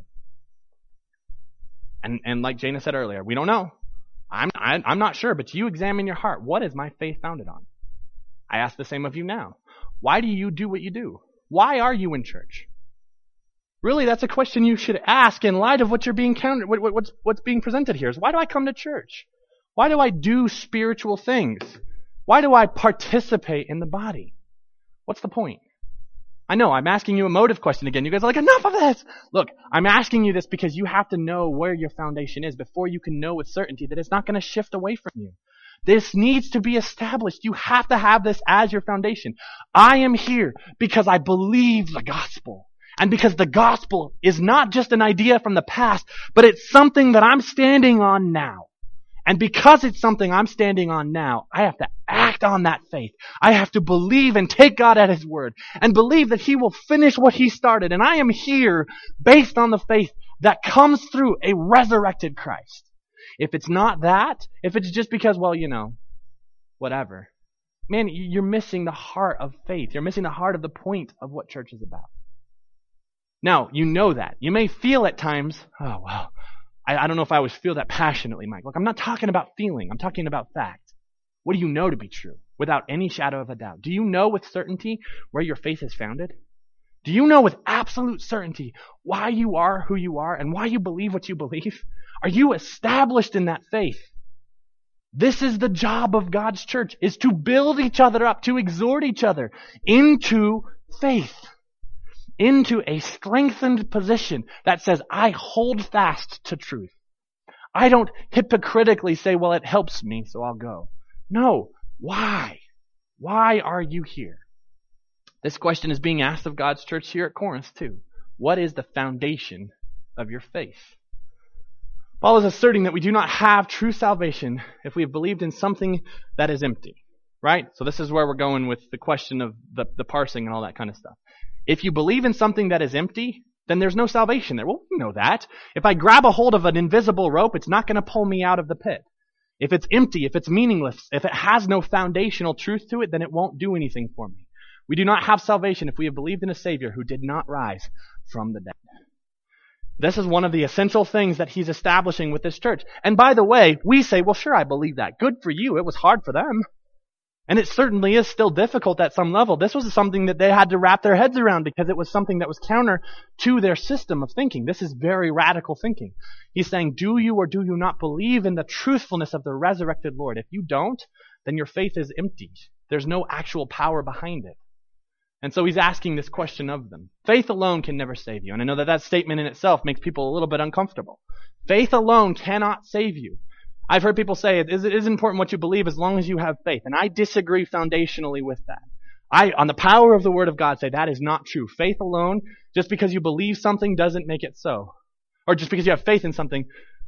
And like Jaina said earlier, we don't know. I'm not sure, but you examine your heart. What is my faith founded on? I ask the same of you now. Why do you do what you do? Why are you in church? Really, that's a question you should ask in light of what you're being what's being presented here. Is why do I come to church? Why do I do spiritual things? Why do I participate in the body? What's the point? I know, I'm asking you a motive question again. You guys are like, enough of this! Look, I'm asking you this because you have to know where your foundation is before you can know with certainty that it's not going to shift away from you. This needs to be established. You have to have this as your foundation. I am here because I believe the gospel. And because the gospel is not just an idea from the past, but it's something that I'm standing on now. And because it's something I'm standing on now, I have to act on that faith. I have to believe and take God at His word and believe that He will finish what He started. And I am here based on the faith that comes through a resurrected Christ. If it's not that, if it's just because, well, whatever, man, you're missing the heart of faith. You're missing the heart of the point of what church is about. Now, you know that. You may feel at times, oh, well, I don't know if I always feel that passionately, Mike. Look, I'm not talking about feeling. I'm talking about fact. What do you know to be true without any shadow of a doubt? Do you know with certainty where your faith is founded? Do you know with absolute certainty why you are who you are and why you believe what you believe? Are you established in that faith? This is the job of God's church, is to build each other up, to exhort each other into faith, into a strengthened position that says, I hold fast to truth. I don't hypocritically say, well, it helps me, so I'll go. No. Why? Why are you here? This question is being asked of God's church here at Corinth too. What is the foundation of your faith? Paul is asserting that we do not have true salvation if we have believed in something that is empty. Right? So this is where we're going with the question of the parsing and all that kind of stuff. If you believe in something that is empty, then there's no salvation there. Well, we know that. If I grab a hold of an invisible rope, it's not going to pull me out of the pit. If it's empty, if it's meaningless, if it has no foundational truth to it, then it won't do anything for me. We do not have salvation if we have believed in a Savior who did not rise from the dead. This is one of the essential things that he's establishing with this church. And by the way, we say, well, sure, I believe that. Good for you. It was hard for them. And it certainly is still difficult at some level. This was something that they had to wrap their heads around because it was something that was counter to their system of thinking. This is very radical thinking. He's saying, do you or do you not believe in the truthfulness of the resurrected Lord? If you don't, then your faith is empty. There's no actual power behind it. And so he's asking this question of them. Faith alone can never save you. And I know that statement in itself makes people a little bit uncomfortable. Faith alone cannot save you. I've heard people say it is important what you believe as long as you have faith. And I disagree foundationally with that. On the power of the Word of God, say that is not true. Faith alone, just because you believe something doesn't make it so. Or just because you have faith in something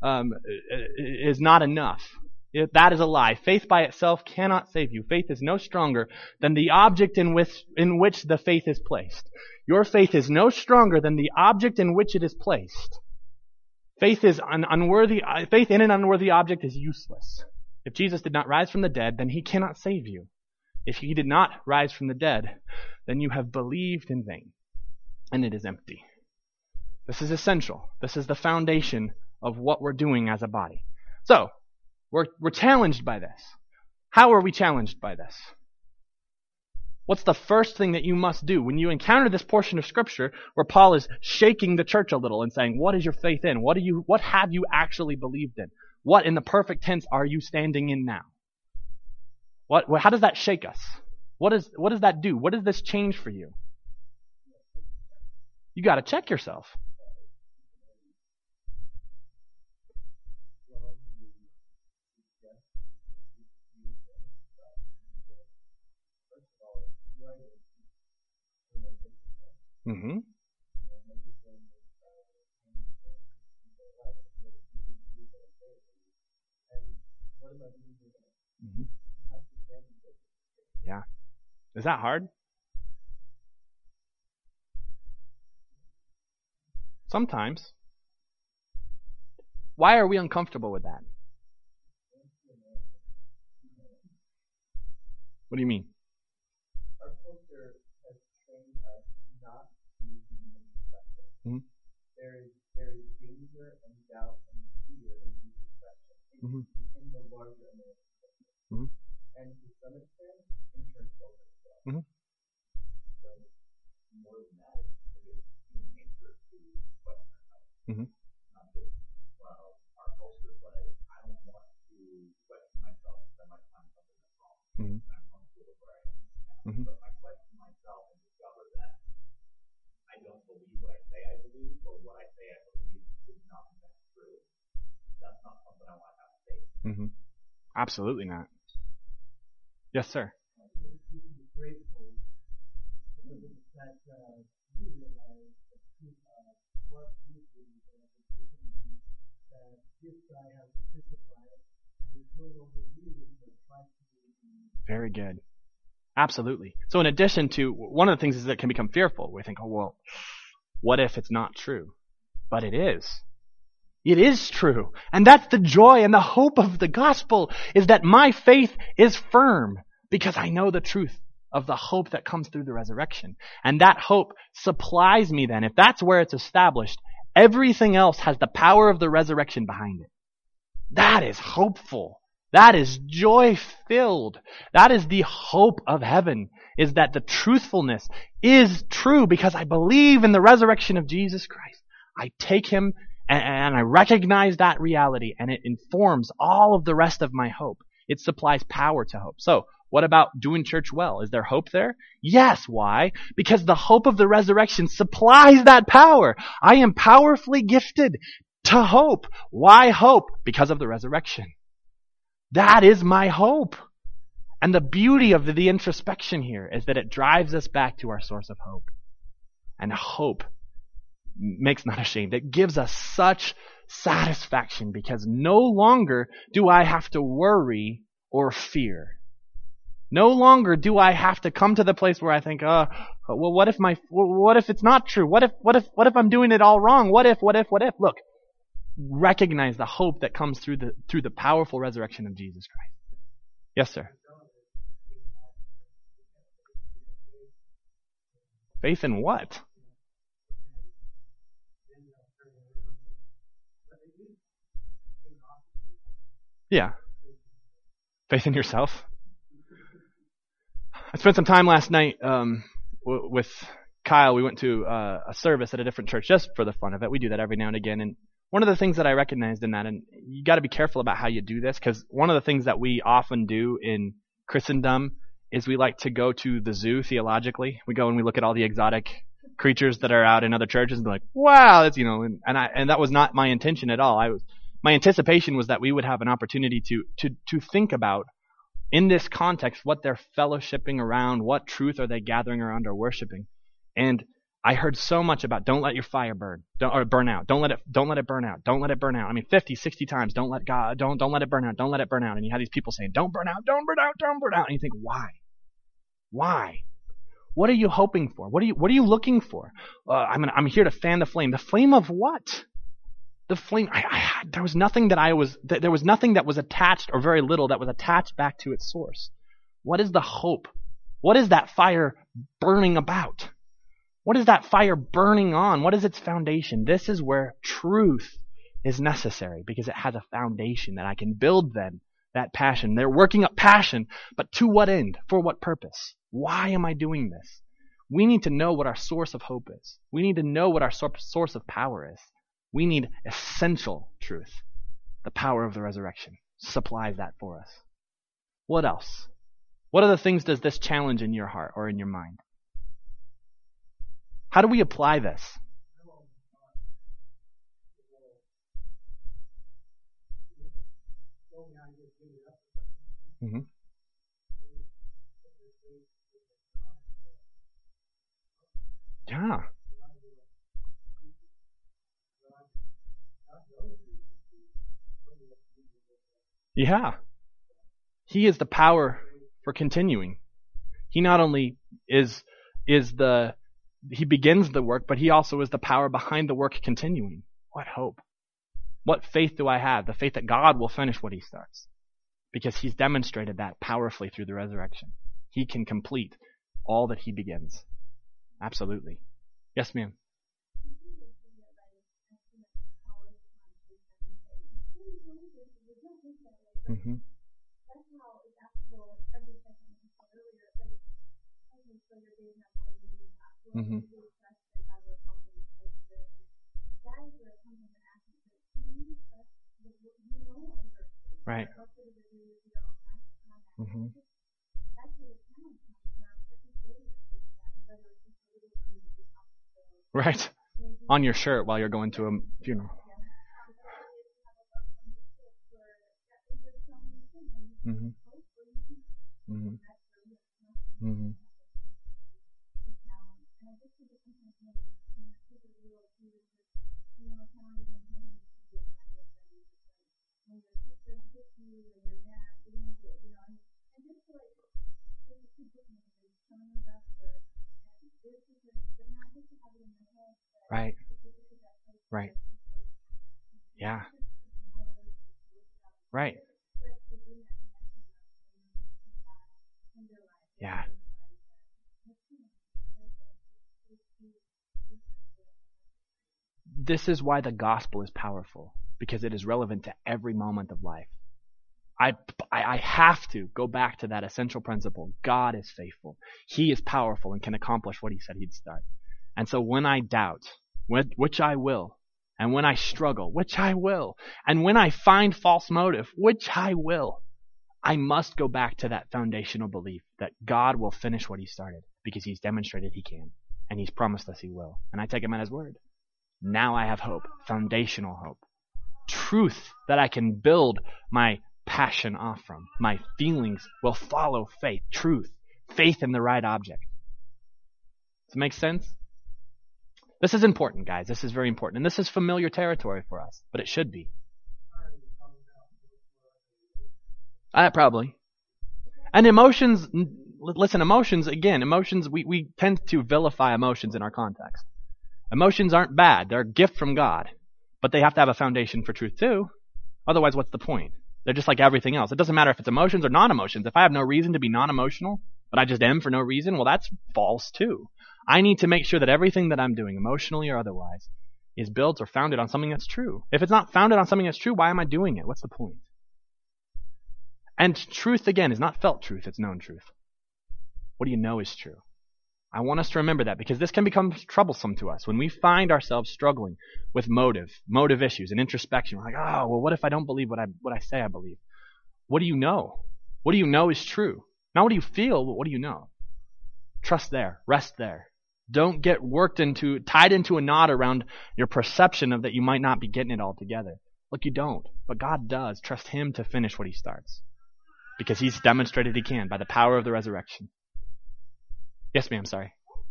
is not enough. That is a lie. Faith by itself cannot save you. Faith is no stronger than the object in which the faith is placed. Your faith is no stronger than the object in which it is placed. Faith in an unworthy object is useless. If Jesus did not rise from the dead, then He cannot save you. If He did not rise from the dead, then you have believed in vain, and it is empty. This is essential. This is the foundation of what we're doing as a body. So, we're challenged by this. How are we challenged by this? What's the first thing that you must do when you encounter this portion of Scripture where Paul is shaking the church a little and saying, what is your faith in? What have you actually believed in? What in the perfect tense are you standing in now? How does that shake us? What does that do? What does this change for you? You got to check yourself. Mm-hmm. Mm-hmm. Yeah. Is that hard? Sometimes. Why are we uncomfortable with that? What do you mean? Our culture has trained us not to be introspective. Mm-hmm. There is danger and doubt and fear in introspection. Mm-hmm. In the larger American culture. Mm-hmm. And to some extent, in church culture as well. Mm-hmm. So, more than that, it's human nature to question ourselves. Mm-hmm. Not just, well, our culture, but I don't want to question myself because I might find something that's wrong. Mm-hmm. And I'm comfortable with where I am now. Mm-hmm. But if I question myself and discover that I don't believe what I say I believe, or what I say I believe is not in fact true, that's not something I want to have to face. Mm-hmm. Absolutely not. Yes, sir. Very good. Absolutely. So in addition to, one of the things is that it can become fearful. We think, oh, well, what if it's not true? But it is. It is true. And that's the joy and the hope of the gospel, is that my faith is firm because I know the truth of the hope that comes through the resurrection. And that hope supplies me then. If that's where it's established, everything else has the power of the resurrection behind it. That is hopeful. That is joy-filled. That is the hope of heaven, is that the truthfulness is true because I believe in the resurrection of Jesus Christ. I take him and I recognize that reality, and it informs all of the rest of my hope. It supplies power to hope. So, what about doing church well? Is there hope there? Yes. Why? Because the hope of the resurrection supplies that power. I am powerfully gifted to hope. Why hope? Because of the resurrection. That is my hope. And the beauty of the introspection here is that it drives us back to our source of hope. And hope makes not ashamed. It gives us such satisfaction because no longer do I have to worry or fear. No longer do I have to come to the place where I think, well, what if it's not true? What if I'm doing it all wrong? What if? Look, recognize the hope that comes through the powerful resurrection of Jesus Christ. Yes, sir. Faith in what? Yeah. Faith in yourself. I spent some time last night with Kyle. We went to a service at a different church just for the fun of it. We do that every now and again. And one of the things that I recognized in that, and you got to be careful about how you do this, because one of the things that we often do in Christendom is we like to go to the zoo theologically. We go and we look at all the exotic creatures that are out in other churches and be like, wow, that's, and that was not my intention at all. My anticipation was that we would have an opportunity to think about, in this context, what they're fellowshipping around, what truth are they gathering around or worshiping. And I heard so much about don't let your fire burn, burn out. Don't let it burn out. Don't let it burn out. I mean, 50, 60 times, don't let it burn out. Don't let it burn out. And you have these people saying, don't burn out, don't burn out, don't burn out. And you think, why? Why? What are you hoping for? What are you looking for? I'm here to fan the flame. The flame of what? The flame. There was nothing that was attached, or very little that was attached back to its source. What is the hope? What is that fire burning about? What is that fire burning on? What is its foundation? This is where truth is necessary, because it has a foundation that I can build then, that passion. They're working up passion, but to what end? For what purpose? Why am I doing this? We need to know what our source of hope is. We need to know what our source of power is. We need essential truth. The power of the resurrection supplies that for us. What else? What other things does this challenge in your heart or in your mind? How do we apply this? Mm-hmm. Yeah. Yeah. He is the power for continuing. He not only he begins the work, but he also is the power behind the work continuing. What hope? What faith do I have? The faith that God will finish what he starts. Because he's demonstrated that powerfully through the resurrection. He can complete all that he begins. Absolutely. Yes, ma'am. Mm-hmm. Mm-hmm. Right. Mm-hmm. Right. On your shirt while you're going to a funeral. Mm-hmm. Mhm. Mhm. Right. Right. Yeah. Right. Yeah. This is why the gospel is powerful, because it is relevant to every moment of life. I have to go back to that essential principle. God is faithful. He is powerful and can accomplish what he said he'd start. And so when I doubt, which I will, and when I struggle, which I will, and when I find false motive, which I will, I must go back to that foundational belief that God will finish what he started, because he's demonstrated he can, and he's promised us he will. And I take him at his word. Now I have hope, foundational hope, truth that I can build my passion off from. My feelings will follow faith, truth, faith in the right object. Does it make sense? This is important, guys. This is very important. And this is familiar territory for us, but it should be. Probably. And emotions, listen, emotions, we tend to vilify emotions in our context. Emotions aren't bad. They're a gift from God. But they have to have a foundation for truth too. Otherwise, what's the point? They're just like everything else. It doesn't matter if it's emotions or non-emotions. If I have no reason to be non-emotional, but I just am for no reason, well, that's false too. I need to make sure that everything that I'm doing, emotionally or otherwise, is built or founded on something that's true. If it's not founded on something that's true, why am I doing it? What's the point? And truth, again, is not felt truth, it's known truth. What do you know is true? I want us to remember that, because this can become troublesome to us. When we find ourselves struggling with motive issues and introspection, we're like, oh, well, what if I don't believe what I say I believe? What do you know? What do you know is true? Not what do you feel, but what do you know? Trust there. Rest there. Don't get tied into a knot around your perception of that you might not be getting it all together. Look, you don't. But God does. Trust him to finish what he starts, because he's demonstrated he can by the power of the resurrection. Yes, ma'am, sorry.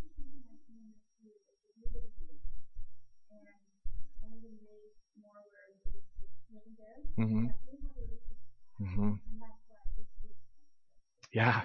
Mm-hmm. Mm-hmm. Yeah.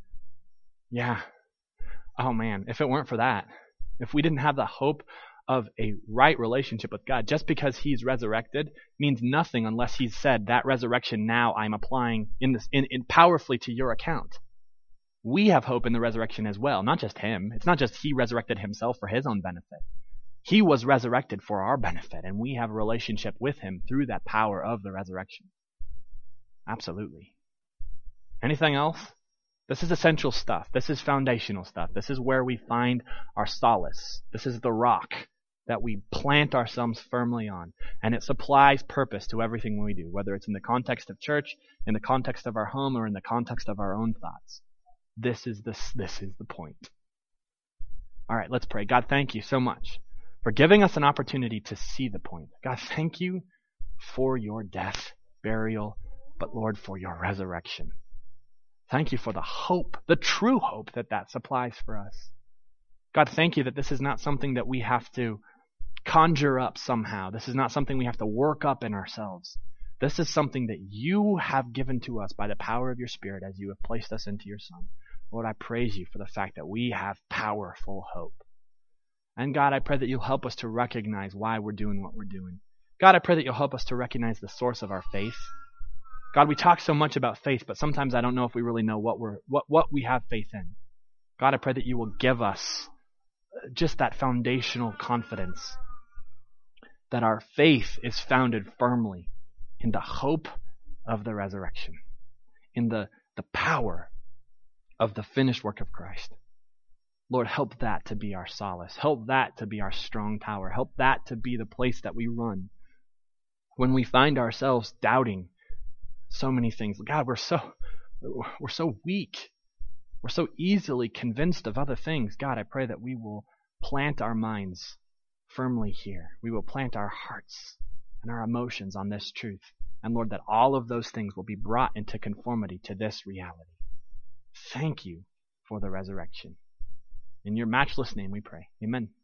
Yeah. Oh man, if it weren't for that, if we didn't have the hope of a right relationship with God, just because he's resurrected means nothing unless he's said that resurrection now I'm applying in powerfully to your account. We have hope in the resurrection as well, not just him. It's not just he resurrected himself for his own benefit. He was resurrected for our benefit, and we have a relationship with him through that power of the resurrection. Absolutely. Anything else? This is essential stuff. This is foundational stuff. This is where we find our solace. This is the rock that we plant ourselves firmly on, and it supplies purpose to everything we do, whether it's in the context of church, in the context of our home, or in the context of our own thoughts. This is the point. All right, let's pray. God, thank you so much for giving us an opportunity to see the point. God, thank you for your death, burial, but Lord, for your resurrection. Thank you for the hope, the true hope that supplies for us. God, thank you that this is not something that we have to conjure up somehow. This is not something we have to work up in ourselves. This is something that you have given to us by the power of your Spirit as you have placed us into your Son. Lord, I praise you for the fact that we have powerful hope. And God, I pray that you'll help us to recognize why we're doing what we're doing. God, I pray that you'll help us to recognize the source of our faith. God, we talk so much about faith, but sometimes I don't know if we really know what we have faith in. God, I pray that you will give us just that foundational confidence that our faith is founded firmly in the hope of the resurrection, in the power of the finished work of Christ. Lord, help that to be our solace. Help that to be our strong tower. Help that to be the place that we run when we find ourselves doubting so many things. God, we're so weak. We're so easily convinced of other things. God, I pray that we will plant our minds firmly here. We will plant our hearts and our emotions on this truth. And Lord, that all of those things will be brought into conformity to this reality. Thank you for the resurrection. In your matchless name we pray. Amen.